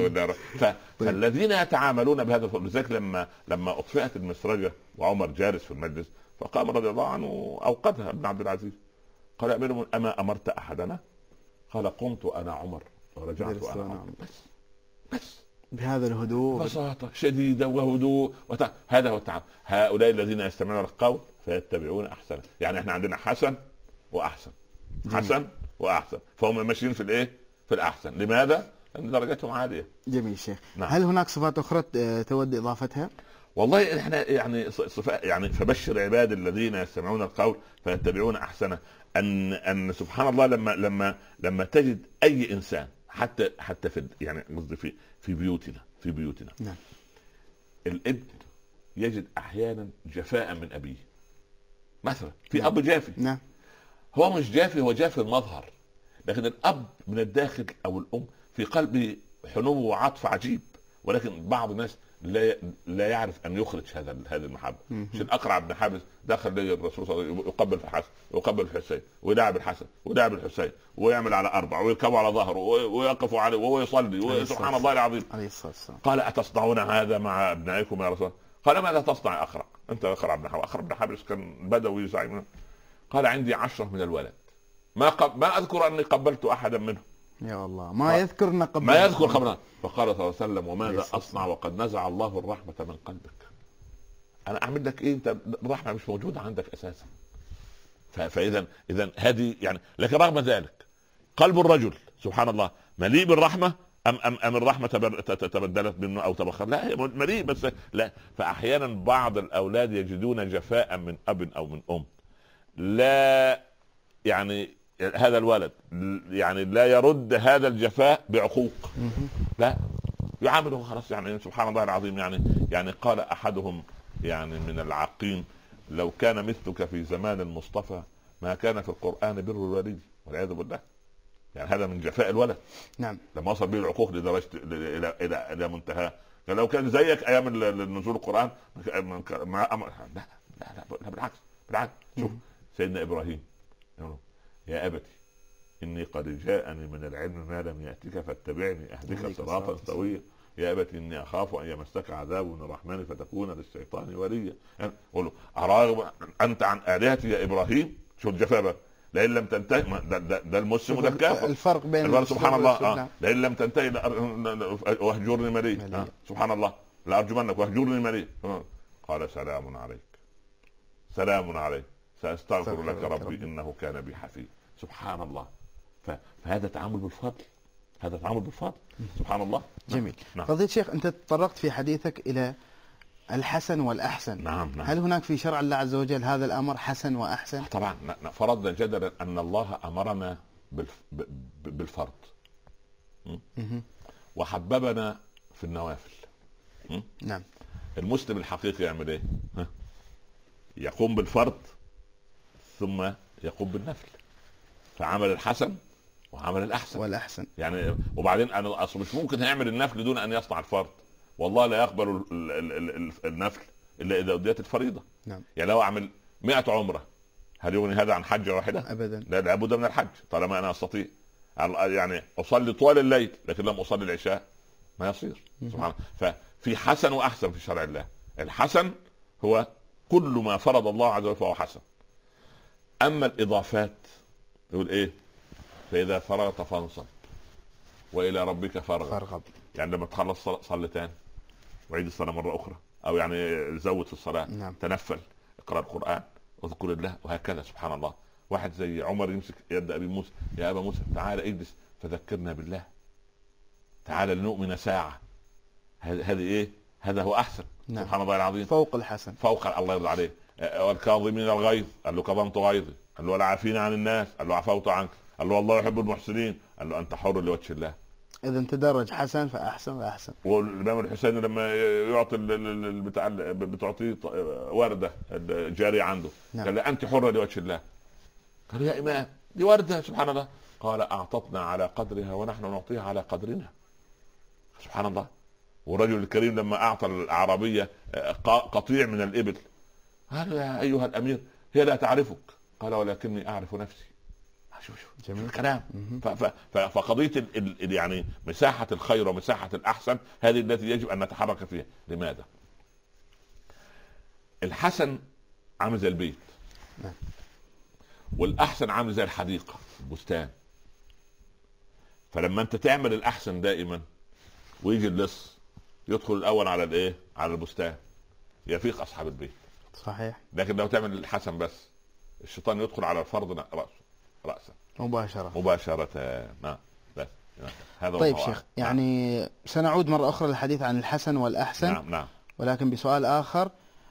فالذين يتعاملون بهذا الفضل. لذلك لما اطفئت المسرجه وعمر جالس في المجلس فقام رضي الله عنه اوقدها ابن عبد العزيز، قال امير اما امرت احدنا؟ قال قمت انا عمر ورجعت انا عمر. بس بهذا الهدوء، بساطة شديدة وهدوء هذا هو التعامل. هؤلاء الذين يستمعون القول فيتبعون أحسن. يعني احنا عندنا حسن وأحسن، حسن وأحسن، فهم ماشيين في الإيه؟ في الأحسن. لماذا؟ لأن درجاتهم عالية. جميل شيخ. نعم. هل هناك صفات أخرى تود إضافتها؟ والله احنا يعني صفاء يعني فبشر عباد الذين يستمعون القول فيتبعون احسنه. ان سبحان الله لما تجد اي انسان حتى في يعني قصدي في بيوتنا نعم. الابن يجد احيانا جفاء من ابيه مثلا، في نعم. اب جافي. نعم. هو مش جافي، هو جافي المظهر، لكن الاب من الداخل او الام في قلبه حنو وعطف عجيب، ولكن بعض الناس لا يعرف ان يخرج هذه المحبه. مش الاقرع بن حابس دخل لي الرسول صلى الله عليه وسلم يقبل في الحسن ويقبل في الحسين ويلاعب الحسن ويلاعب الحسين ويعمل على 4 ويركبوا على ظهره ويقفوا عليه وهو يصلي سبحان الله العظيم. قال اتصنعون هذا مع ابنائكم يا رسول الله؟ قال ماذا تصنع يا اقرع؟ انت اقرع بن حابس. اقرع بن حابس كان بدوي زعيم. قال عندي 10 من الولد ما اذكر اني قبلت احدا منهم. يا الله ما يذكر ما يذكر خبرنا. فقال صلى الله عليه وسلم وماذا اصنع وقد نزع الله الرحمه من قلبك؟ انا اعمل لك ايه؟ انت الرحمه مش موجوده عندك اساسا. فاذا هذه يعني، لكن رغم ذلك قلب الرجل سبحان الله مليء بالرحمه ام الرحمه تبدلت منه او تبخر؟ لا، هي مليء بس لا. فاحيانا بعض الاولاد يجدون جفاء من اب او من ام، لا يعني هذا الولد يعني لا يرد هذا الجفاء بعقوق، لا يعامله خلاص. يعني سبحان الله العظيم. يعني قال احدهم يعني من العاقين لو كان مثلك في زمان المصطفى ما كان في القرآن بر الوالد، والعياذ بالله. يعني هذا من جفاء الولد. نعم. لما وصل به العقوق لدرجه الى منتهى. لو كان زيك ايام نزول القرآن ما لا بالعكس. شوف سيدنا ابراهيم يا أبتي إني قد جاءني من العلم ما لم يأتك فاتبعني أهدك صراطا سويا. يا أبتي إني أخاف أن يمسك عذاب من الرحمن فتكون للشيطان وليا. قل له أراغب أنت عن آلهتي يا إبراهيم؟ شو الجفاء لئن لم تنتهي. ده المسلم وده الكافر. الفرق بين سبحان الله. لئن لم تنتهي واهجرني مليا. سبحان الله لأرجمنك واهجرني مليا. قال سلام عليك سأستغفر لك ربي إنه كان بي حفيظ. سبحان الله. فهذا تعامل بالفضل. سبحان الله. جميل. فضيلة الشيخ أنت تطرقت في حديثك إلى الحسن والأحسن. نعم. هل هناك في شرع الله عز وجل هذا الأمر حسن وأحسن؟ طبعا. فرضنا جدلا أن الله أمرنا بالفرض وحببنا في النوافل. نعم. المسلم الحقيقي يعمل ايه؟ يقوم بالفرض ثم يقوم بالنفل، فعمل الحسن وعمل الاحسن والاحسن. يعني وبعدين انا اصلا مش ممكن هيعمل النفل دون ان يصنع الفرض. والله لا يقبل النفل الا اذا اديت الفريضه. نعم. يعني لو اعمل 100 عمره هل يغني هذا عن حجه واحده؟ ابدا. لا، لابد من الحج طالما انا استطيع. يعني اصلي طوال الليل لكن لم اصلي العشاء ما يصير. سبحان الله. ففي حسن واحسن في شرع الله. الحسن هو كل ما فرض الله عز وجل فهو حسن. اما الاضافات يقول ايه؟ فاذا فرغت فانصب والى ربك فارغب. يعني لما تخلص صلي تاني وعيد الصلاه مره اخرى، او يعني زود في الصلاه. نعم. تنفل، اقرا القران، واذكر الله، وهكذا. سبحان الله. واحد زي عمر يمسك يد ابي موسى، يا ابا موسى تعال اجلس فذكرنا بالله، تعال لنؤمن ساعه. هذه ايه؟ هذا هو احسن. نعم. سبحان الله العظيم. فوق الحسن. فوق. الله يرضى عليه. والكاظمين الغيظ، قال له كظمت غيظي. قال له والعافين عن الناس، قال له عفوت عنك. قال له والله يحب المحسنين، قال له انت حر لوجه الله. اذا تدرج حسن فاحسن واحسن. والامام الحسين لما يعطي بتعطيه ورده الجاريه عنده. نعم. قال له انت حره لوجه الله. قال يا امام دي ورده. سبحان الله. قال اعطتنا على قدرها ونحن نعطيها على قدرنا. سبحان الله. والرجل الكريم لما اعطى الاعرابيه قطيع من الابل قال يا ايها الامير هي لا تعرفك. قال ولكني اعرف نفسي. شوف جميل الكلام. فقضيه يعني مساحه الخير ومساحه الاحسن هذه التي يجب ان نتحرك فيها. لماذا؟ الحسن عامل زي البيت. نعم. والاحسن عامل زي الحديقه، البستان. فلما انت تعمل الاحسن دائما ويجي اللص يدخل الاول على الايه؟ على البستان، يفيق اصحاب البيت. صحيح. لكن لو تعمل الحسن بس الشيطان يدخل على الفرض رأسا مباشرة. نعم. بس هذا. طيب شيخ، يعني سنعود مرة أخرى للحديث عن الحسن والأحسن. نعم. ولكن بسؤال آخر،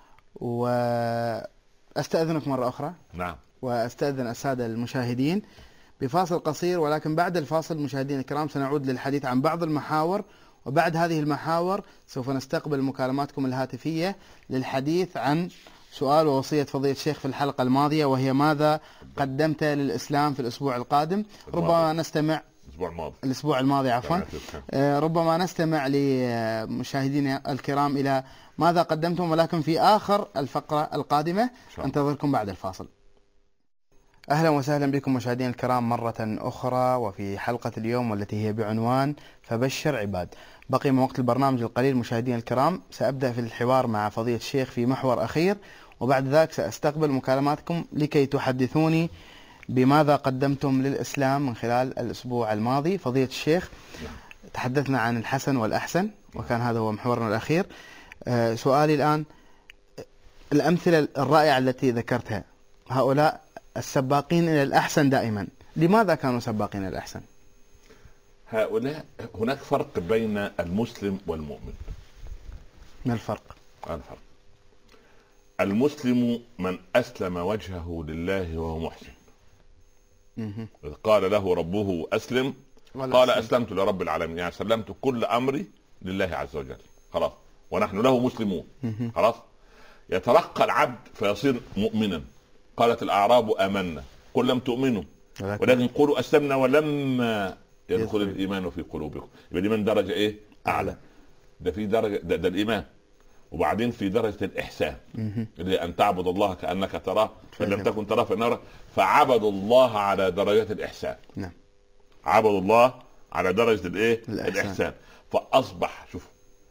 وأستأذنك مرة أخرى. نعم. وأستأذن السادة المشاهدين بفاصل قصير، ولكن بعد الفاصل مشاهدينا الكرام سنعود للحديث عن بعض المحاور، وبعد هذه المحاور سوف نستقبل مكالماتكم الهاتفية للحديث عن سؤال ووصية فضيلة الشيخ في الحلقة الماضية، وهي ماذا قدمت للإسلام في الأسبوع القادم. ربما نستمع الأسبوع الماضي عفوا. ربما نستمع لمشاهدينا الكرام إلى ماذا قدمتم، ولكن في آخر الفقرة القادمة. انتظركم بعد الفاصل. أهلا وسهلا بكم مشاهدينا الكرام مرة أخرى، وفي حلقة اليوم والتي هي بعنوان فبشر عباد. بقي من وقت البرنامج القليل مشاهدينا الكرام، سأبدأ في الحوار مع فضيلة الشيخ في محور أخير، وبعد ذلك سأستقبل مكالماتكم لكي تحدثوني بماذا قدمتم للإسلام من خلال الأسبوع الماضي. فضيلة الشيخ، تحدثنا عن الحسن والأحسن، وكان هذا هو محورنا الأخير. سؤالي الآن، الأمثلة الرائعة التي ذكرتها، هؤلاء السباقين إلى الأحسن دائما، لماذا كانوا سباقين إلى الأحسن؟ هؤلاء، هناك فرق بين المسلم والمؤمن. ما الفرق؟ المسلم من أسلم وجهه لله وهو محسن. إذ قال له ربه أسلم قال أسلمت لرب العالمين، يعني سلمت كل أمري لله عز وجل، خلاص، ونحن له مسلمون. خلاص. يترقى العبد فيصير مؤمنا. قالت الأعراب آمنا قل لم تؤمنوا ولكن قولوا أسلمنا ولما يدخل الإيمان في قلوبكم. يبقى الإيمان درجة إيه؟ أعلى. ده في درجة ده الإيمان. وبعدين في درجة الإحسان، اللي أن تعبد الله كأنك تراه فإن لم تكن تراه فإنه يراك. فعبدوا الله على درجة الإحسان. نعم. عبدوا الله على درجة الإيه؟ الإحسان. فأصبح شوف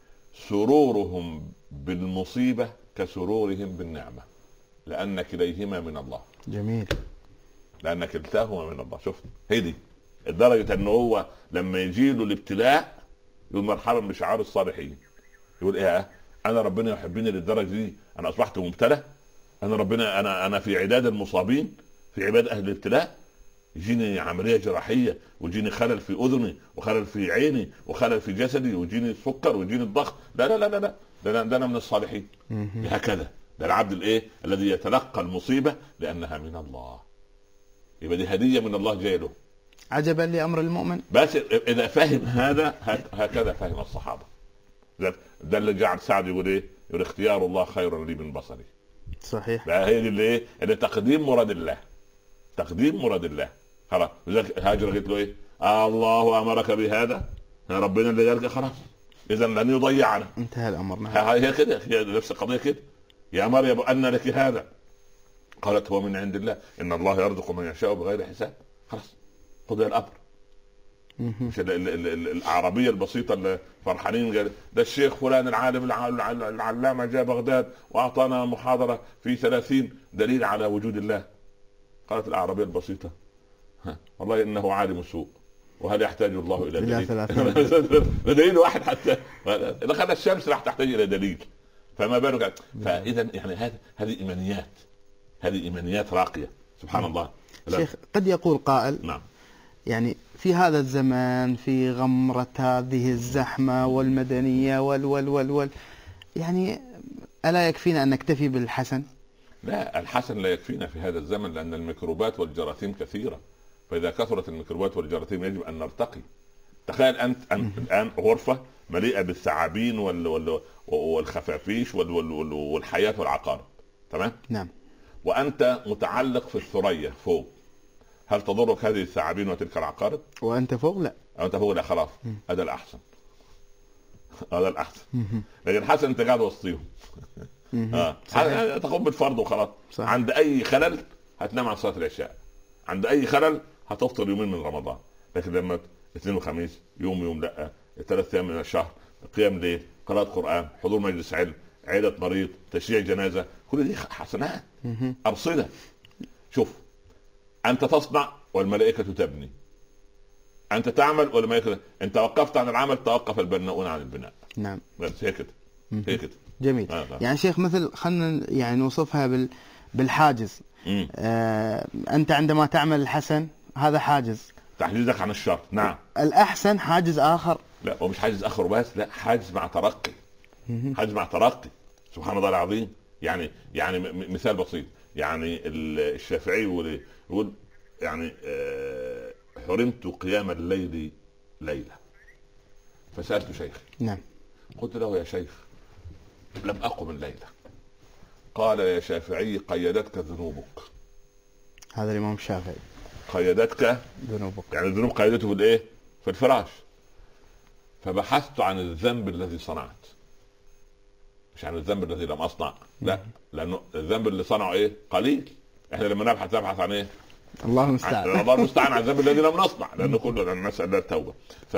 سرورهم بالمصيبة كسرورهم بالنعمة، لأن كليهما من الله. جميل. لأن كلتاهما من الله. شوف هدي الدرجة أنه هو لما يجي له الابتلاء يقول مرحبا بشعار الصالحين. يقول إيه؟ أنا ربنا يحبني للدرجة دي، أنا أصبحت مبتلى، أنا ربنا أنا في عداد المصابين، في عباد أهل الابتلاء. يجيني عملية جراحية، ويجيني خلل في أذني، وخلل في عيني، وخلل في جسدي، ويجيني السكر، ويجيني الضغط. لا لا لا لا لا، ده أنا من الصالحين. هكذا ده العبد الإيه الذي يتلقى المصيبة لأنها من الله. يبقى دي هدية من الله جايه له. عجبا لأمر المؤمن. بس إذا فهم هذا هكذا فهم الصحابة. ده اللي جعل سعد يقول ايه؟ يقول اختيار الله خير لي من بصري. صحيح. هي دي اللي ايه؟ اللي تقديم مراد الله. تقديم مراد الله. خلاص. هاجر قلت له ايه؟ الله امرك بهذا، ربنا اللي قال خلاص، اذا لن يضيعنا. انتهى الامر. هي كده، هي نفس القضيه كده. يا مريم ان لك هذا؟ قالت هو من عند الله، ان الله يرزق من يشاء بغير حساب. خلاص قضي الامر. مش العربية البسيطة اللي فرحانين قال ده الشيخ فلان العالم العلامة جاء بغداد وأعطانا محاضرة في 30 دليل على وجود الله. قالت العربية البسيطة والله إنه عالم سوء، وهل يحتاج الله إلى دليل؟ دليل واحد حتى إذا خلى الشمس راح تحتاج إلى دليل، فما بالك. فإذا يعني هذه إيمانيات راقية. سبحان الله. شيخ، قد يقول قائل نعم، يعني في هذا الزمان في غمرة هذه الزحمة والمدنية وال يعني ألا يكفينا أن نكتفي بالحسن؟ لا، الحسن لا يكفينا في هذا الزمن، لأن الميكروبات والجراثيم كثيرة. فإذا كثرت الميكروبات والجراثيم يجب أن نرتقي. تخيل أنت الآن غرفة مليئة بالثعابين والخفافيش والحياة والعقارب، تمام؟ نعم. وأنت متعلق في الثريا فوق، هل تضرك هذه الثعابين وتلك العقارب؟ وأنت فوق لا. أنت فوق لا، خلاص هذا الأحسن. هذا الأحسن. لكن حسن أنت قاعد وسطيهم. تقوم بالفرض وخلاص. عند أي خلل هتنام عن صلاة العشاء، عند أي خلل هتفطر يومين من رمضان. لكن لما اثنين وخميس يوم لا، 3 أيام من الشهر، قيام ليل، قراءة قرآن، حضور مجلس علم، عيادة مريض، تشييع جنازة، كل دي حسنات أرصدة. شوف، أنت تصنع والملائكة تبني، أنت تعمل والملائكة. أنت وقفت عن العمل توقف البناؤون عن البناء. نعم. بس هي كده. جميل. يعني شيخ، مثل خلنا يعني نوصفها بالحاجز. أنت عندما تعمل الحسن هذا حاجز، تحجيزك عن الشر. نعم. الأحسن حاجز آخر. لا، ومش حاجز آخر بس، لا، حاجز مع ترقي. هجمع ترقي. سبحان الله العظيم. يعني مثال بسيط، يعني الشافعي يقول يعني حرمت قيام الليل ليلة، فسألت شيخي نعم، قلت له يا شيخ لم أقم الليلة. قال يا شافعي قيدتك ذنوبك. هذا الإمام الشافعي، قيدتك ذنوبك، يعني الذنوب قيدته في الايه؟ في الفراش. فبحثت عن الذنب الذي صنعت، مش عن الذنب الذي لم أصنع، لا، لأنه الذنب اللي صنعه ايه؟ قليل. احنا لما نبحث عن ايه؟ الله المستعان. الله المستعان عن الذنب الذي لم نصنع، لأنه كله نسأل التوبة.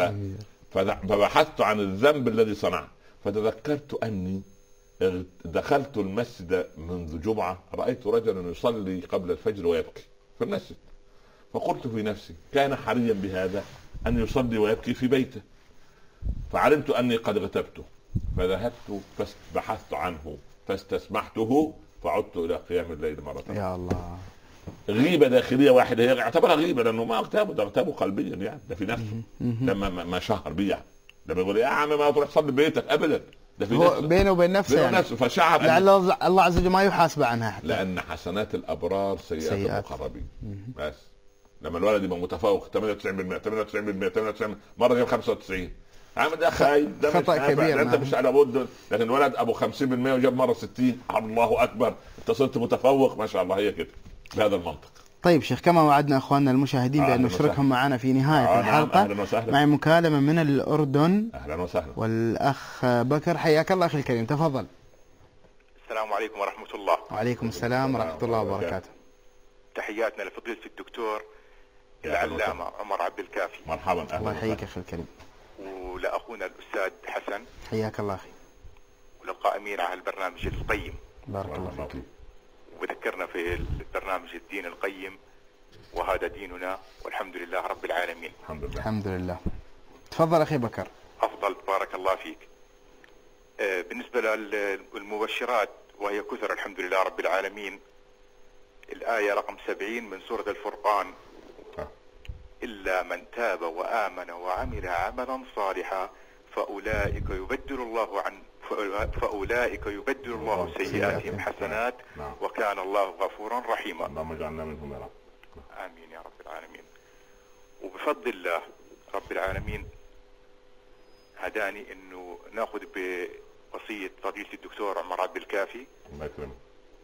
فبحثت عن الذنب الذي صنعت، فتذكرت أني دخلت المسجد منذ جمعة، رأيت رجلا يصلي قبل الفجر ويبكي في المسجد، فقلت في نفسي كان حريا بهذا أن يصلي ويبكي في بيته، فعلمت أني قد غتبته، فذهبت فبحثت عنه فاستسمحته، فعدت إلى قيام الليل مرة. يا الله، غيبة داخلية واحدة هي اعتبرها غيبة، لأنه ما اغتابه، ده اغتابه قلبيا، يعني ده في نفسه لما ما شهر بيه، يعني لما يقول يا عم ما تروح تصلي ببيتك أبدا، ده في نفسه بينه وبين نفسه، بينه يعني نفسه. فشعر لعل الله عز وجل ما يحاسب عنها حتى. لأن حسنات الأبرار سيئات المقربين. بس لما الولد يبقى متفوق 98% 98% مرة جاب 95، عم ده خايب، ده خطأ كبير. انت مش على بد. لكن الولد ابو 50% وجاب مرة 60، الله اكبر انت صرت متفوق ما شاء الله. هي كده بهذا المنطق. طيب شيخ، كما وعدنا اخواننا المشاهدين بان نشركهم معنا في نهايه الحلقه. معي مكالمه من الاردن. اهلا وسهلا. والاخ بكر، حياك الله اخي الكريم، تفضل. السلام عليكم ورحمه الله. وعليكم السلام ورحمه الله وبركاته. تحياتنا لفضيله الدكتور العلامه عمر عبد الكافي. مرحبا، اهلا. الله يحييك اخي الكريم. ولاخونا الاستاذ حسن، حياك الله اخي. وللقائمين على البرنامج القيم، بارك الله فيك. وذكرنا في البرنامج الدين القيم، وهذا ديننا والحمد لله رب العالمين. الحمد لله. الحمد لله. تفضل اخي بكر. افضل، بارك الله فيك. بالنسبه للمبشرات وهي كثر الحمد لله رب العالمين، الآية رقم 70 من سورة الفرقان: إلا من تاب وآمن وعمل عملا صالحا فأولئك يبدل الله سيئاتهم حسنات وكان الله غفورا رحيما. اللهم اجعلنا منهم يا رب. آمين يا رب العالمين. وبفضل الله رب العالمين هداني انه ناخذ بوصية فضيلة الدكتور عمر عبد الكافي، الله يكرمك،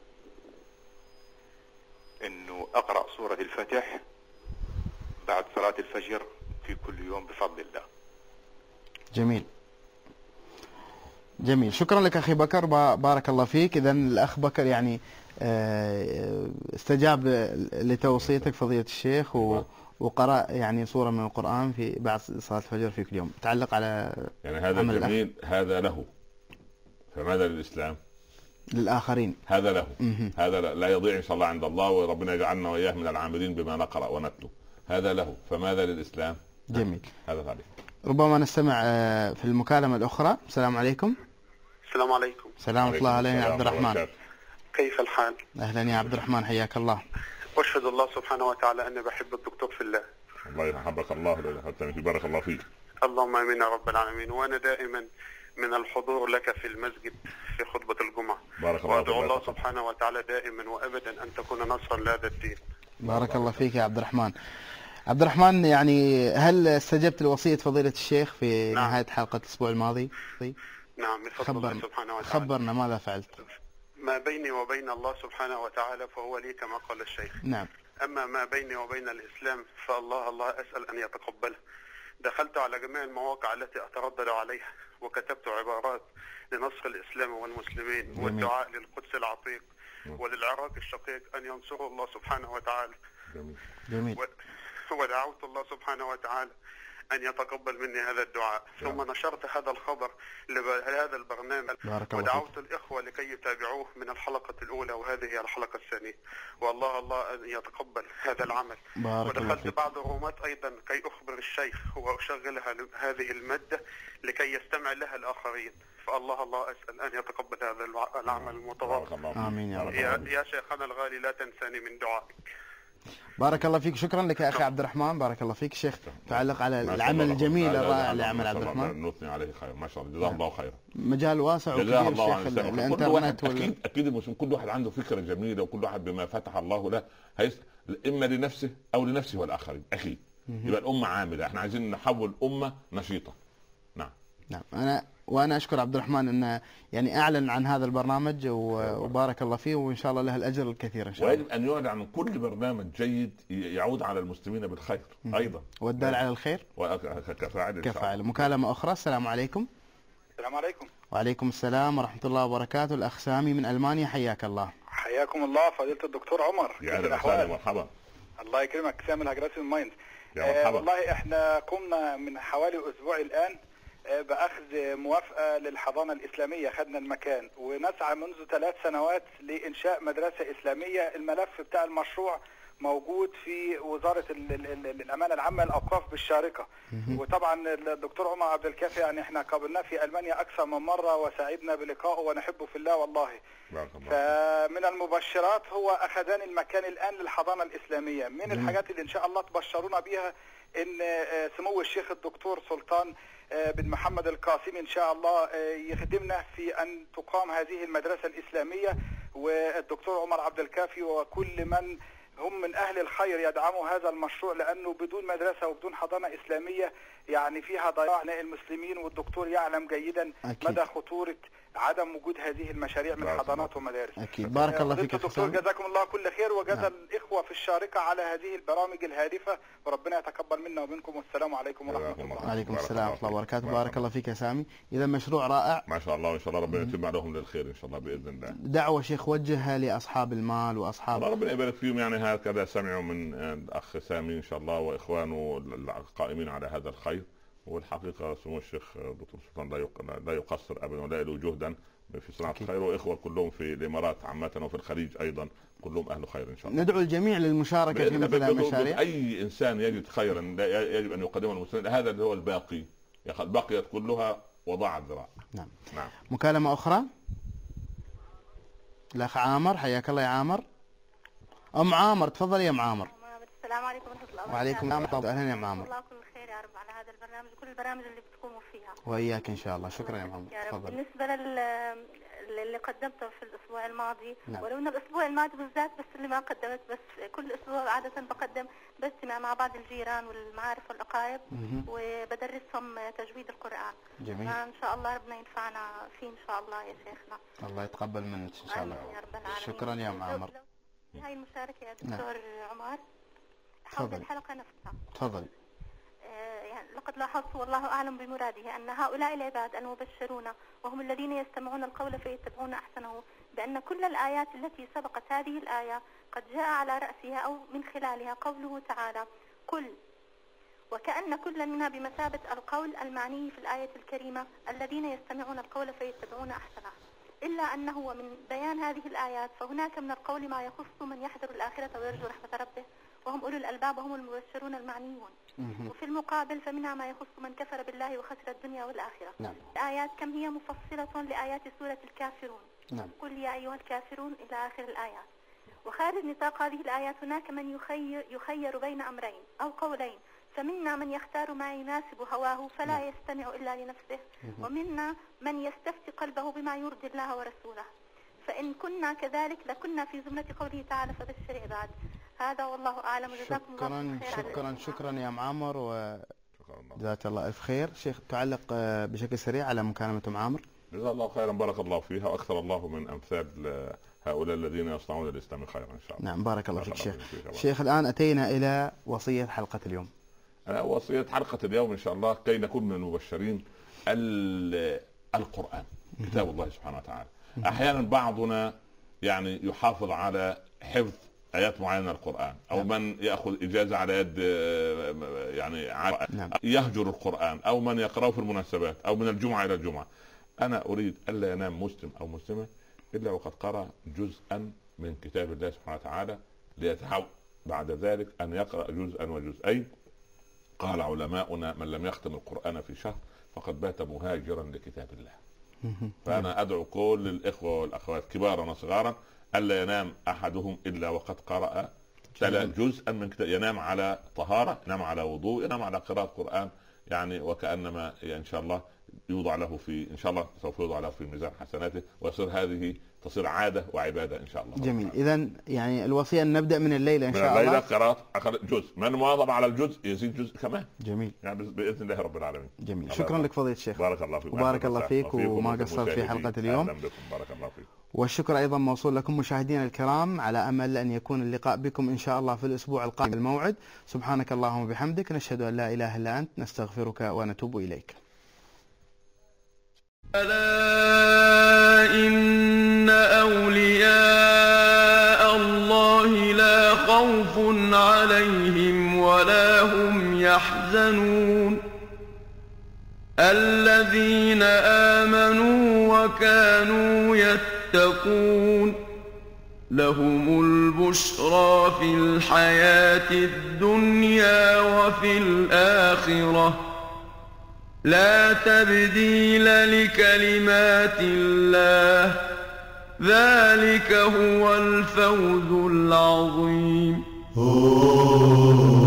انه اقرأ سورة الفتح بعد صلاة الفجر في كل يوم بفضل الله. جميل جميل، شكرا لك اخي بكر، بارك الله فيك. اذا الاخ بكر يعني استجاب لتوصيتك فضيلة الشيخ وقرأ يعني سورة من القرآن في بعد صلاة الفجر في كل يوم. تعلق على يعني هذا جميل، هذا له، فماذا للإسلام؟ للآخرين هذا له. هذا لا يضيع إن شاء الله عند الله، وربنا يجعلنا وإياه من العاملين بما نقرأ ونتلو. هذا له، فماذا للإسلام؟ جميل. هذا عليك. ربما نستمع في المكالمة الأخرى. السلام عليكم. السلام عليكم. سلام الله علينا يا عبد الرحمن. كيف الحال؟ أهلا يا عبد الرحمن، حياك الله. أشهد الله سبحانه وتعالى أني بحب الدكتور في الله. الله يحبك الله، حتى بارك الله فيك. اللهم آمين يا رب العالمين. وأنا دائما من الحضور لك في المسجد في خطبة الجمعة. بارك الله فيك. وأدعو الله سبحانه وتعالى دائما وأبدا أن تكون نصرا لهذا الدين. بارك الله فيك يا عبد الرحمن. عبد الرحمن، يعني هل استجبت لوصية فضيلة الشيخ في نهاية حلقة الأسبوع الماضي؟ نعم بفضل الله سبحانه وتعالى. خبرنا ماذا فعلت؟ ما بيني وبين الله سبحانه وتعالى فهو لي كما قال الشيخ. نعم. أما ما بيني وبين الإسلام فالله أسأل أن يتقبله. دخلت على جميع المواقع التي أتردد عليها وكتبت عبارات لنصر الإسلام والمسلمين والدعاء للقدس العتيق وللعراق الشقيق أن ينصروا الله سبحانه وتعالى. جميل. ودعوت الله سبحانه وتعالى أن يتقبل مني هذا الدعاء. ثم نشرت هذا الخبر لهذا البرنامج ودعوت الإخوة لكي يتابعوه من الحلقة الأولى وهذه هي الحلقة الثانية. والله أن يتقبل هذا العمل. ودخلت بعض الرومات أيضا كي أخبر الشيخ وأشغلها هذه المادة لكي يستمع لها الآخرين. فالله أسأل أن يتقبل هذا العمل المتواضع. آمين يا رب. يا شيخنا الغالي لا تنساني من دعائك. بارك الله فيك، شكرا لك يا اخي عبد الرحمن، بارك الله فيك. شيخ تعلق على العمل الجميل الرائع لعمل عبد الرحمن، نثني عليه خير ما شاء الله، جزاه الله خيرا. مجال واسع وكبير شيخ الانترنت اكيد المسلم كل واحد عنده فكره جميله، وكل واحد بما فتح الله له اما لنفسه او لنفسه والاخرين اكيد. يبقى الامه عامله، احنا عايزين نحول امه نشيطه. نعم وانا اشكر عبد الرحمن انه يعني اعلن عن هذا البرنامج وبارك الله فيه، وان شاء الله له الاجر الكثير ان شاء الله. ويجب ان يعلن عن كل برنامج جيد يعود على المسلمين بالخير ايضا، والدال على الخير كفاعل. مكالمه اخرى. السلام عليكم. السلام عليكم. وعليكم السلام ورحمه الله وبركاته. الاخ سامي من المانيا، حياك الله. حياكم الله فضيله الدكتور عمر. يا اهلا وسهلا مرحبا. الله يكرمك. سامي الهجراسي من ماينز. مرحبا. والله احنا قمنا من حوالي اسبوع الان باخذ موافقه للحضانه الاسلاميه، خدنا المكان ونسعى منذ 3 سنوات لانشاء مدرسه اسلاميه. الملف بتاع المشروع موجود في وزاره الامانه العامه الاوقاف بالشارقه، وطبعا الدكتور عمر عبد الكافي يعني احنا قابلناه في المانيا اكثر من مره وسعدنا بلقائه ونحبه في الله والله. فمن المبشرات هو اخذان المكان الان للحضانه الاسلاميه. من الحاجات اللي ان شاء الله تبشرونا بها ان سمو الشيخ الدكتور سلطان بن محمد القاسمي ان شاء الله يخدمنا في ان تقام هذه المدرسه الاسلاميه، والدكتور عمر عبد الكافي وكل من هم من اهل الخير يدعموا هذا المشروع، لانه بدون مدرسه وبدون حضانه اسلاميه يعني فيها ضياع المسلمين، والدكتور يعلم جيدا أكيد مدى خطوره عدم وجود هذه المشاريع من حضانات ومدارس. اكيد. بارك الله فيك دكتور، جزاكم الله كل خير، وجزا الاخوه في الشارقه على هذه البرامج الهادفه، وربنا يتقبل منا ومنكم، والسلام عليكم ورحمه الله. وعليكم السلام ورحمه الله وبركاته. بارك الله فيك يا سامي. اذا مشروع رائع ما شاء الله، وان شاء الله ربنا يتم لهم للخير ان شاء الله باذن الله. دعوه شيخ وجهها لاصحاب المال واصحاب ربنا يبارك فيهم، يعني هكذا سمعوا من الاخ سامي ان شاء الله واخوانه القائمين على هذا الخير. والحقيقه سمو الشيخ دكتور سلطان لا يقصر ابدا ولا يلو جهدا في صناعه الخير، واخوه كلهم في الامارات عامه وفي الخليج ايضا كلهم اهل خير ان شاء الله. ندعو الجميع للمشاركه في مثل المشاريع. اي انسان يجد خيرا يجب ان يقدمه للمسلمين، هذا اللي هو الباقي، بقيت كلها وضاعت ذراع. نعم. مكالمه اخرى. الاخ عامر، حياك الله يا عامر. ام عامر، تفضل يا ام عامر. السلام عليكم ورحمه الله وبركاته. وعليكم السلام. اهلا يا ام عامر. الله كل خير يا رب على هذا البرنامج وكل البرامج اللي بتقوموا فيها. واياك ان شاء الله. شكرا يا ام عامر. تفضل. بالنسبه اللي قدمته في الاسبوع الماضي، ولو ان الاسبوع الماضي بالذات بس اللي ما قدمت، بس كل اسبوع عاده بقدم بجتمع مع بعض الجيران والمعارف والاقارب وبدرسهم تجويد القران. جميل. ان شاء الله ربنا ينفعنا فيه ان شاء الله يا شيخنا. الله يتقبل منك ان شاء الله. يا رب العالمين. شكرا يا ام عامر. هاي المشاركه يا دكتور عمر حول الحلقه نفسها. تفضل. يعني لقد لاحظت والله أعلم بمراده أن هؤلاء العباد المبشرون وهم الذين يستمعون القول فيتبعون أحسنه، بأن كل الآيات التي سبقت هذه الآية قد جاء على رأسها أو من خلالها قوله تعالى قل، وكأن كل منها بمثابة القول المعني في الآية الكريمة الذين يستمعون القول فيتبعون أحسنه، إلا أنه ومن بيان هذه الآيات فهناك من القول ما يخص من يحذر الآخرة ويرجو رحمة ربه وهم أولو الألباب وهم المبشرون المعنيون. وفي المقابل فمنها ما يخص من كفر بالله وخسر الدنيا والآخرة. الآيات كم هي مفصلة لآيات سورة الكافرون. قل يا أيها الكافرون إلى آخر الآيات. وخارج نطاق هذه الآيات هناك من يخير بين أمرين أو قولين، فمنا من يختار ما يناسب هواه فلا يستمع إلا لنفسه، ومنا من يستفتي قلبه بما يرضي الله ورسوله. فإن كنا كذلك لكنا في زمرة قوله تعالى فبشر عباد. هذا والله أعلم. جزاكم الله خير. شكرا يا ام عامر وجزاك الله الف خير. شيخ تعلق بشكل سريع على مكالمة ام عامر. جزاك الله خيرا، بارك الله فيها، واكثر الله من امثال هؤلاء الذين يصنعون الاسلام خيرا ان شاء الله. نعم بارك الله فيك شيخ. شيخ الان اتينا الى وصية حلقة اليوم. وصية حلقة اليوم ان شاء الله كي نكون من المبشرين القرآن كتاب الله سبحانه وتعالى. احيانا بعضنا يعني يحافظ على حفظ آيات معينة من القرآن، أو من يأخذ إجازة على يد يعني يهجر القرآن، أو من يقرأه في المناسبات أو من الجمعة إلى الجمعة. أنا أريد ألا ينام مسلم أو مسلمة إلا وقد قرأ جزءا من كتاب الله سبحانه وتعالى، ليتحول بعد ذلك أن يقرأ جزءا وجزئين. قال علماؤنا من لم يختم القرآن في شهر فقد بات مهاجرا لكتاب الله. فأنا أدعو كل الإخوة والأخوات كبارا وصغارا ألا ينام أحدهم إلا وقد قرأ تلا جزءا من كتاب، ينام على طهارة، ينام على وضوء، ينام على قراءة قرآن، يعني وكأنما إن شاء الله يوضع له في، إن شاء الله سوف يوضع له في ميزان حسناته، ويصير هذه تصير عادة وعبادة إن شاء الله. جميل. إذن يعني الوصية أن نبدأ من الليلة إن شاء الله. من الليلة قراءة جزء، من مواظب على الجزء يزيد جزء كمان. جميل. يعني بإذن الله رب العالمين. جميل. شكرا لك فضيلة الشيخ. بارك الله فيك. وبارك الله فيك وما قصرت في حلقة اليوم. بارك الله فيك. والشكر أيضا موصول لكم مشاهدينا الكرام، على أمل أن يكون اللقاء بكم إن شاء الله في الأسبوع القادم الموعد. سبحانك اللهم وبحمدك، نشهد أن لا إله إلا أنت، نستغفرك ونتوب إليك. ألا إن أولياء الله لا خوف عليهم ولا هم يحزنون الذين آمنوا وكانوا يتقون لهم البشرى في الحياة الدنيا وفي الآخرة لا تبديل لكلمات الله ذلك هو الفوز العظيم.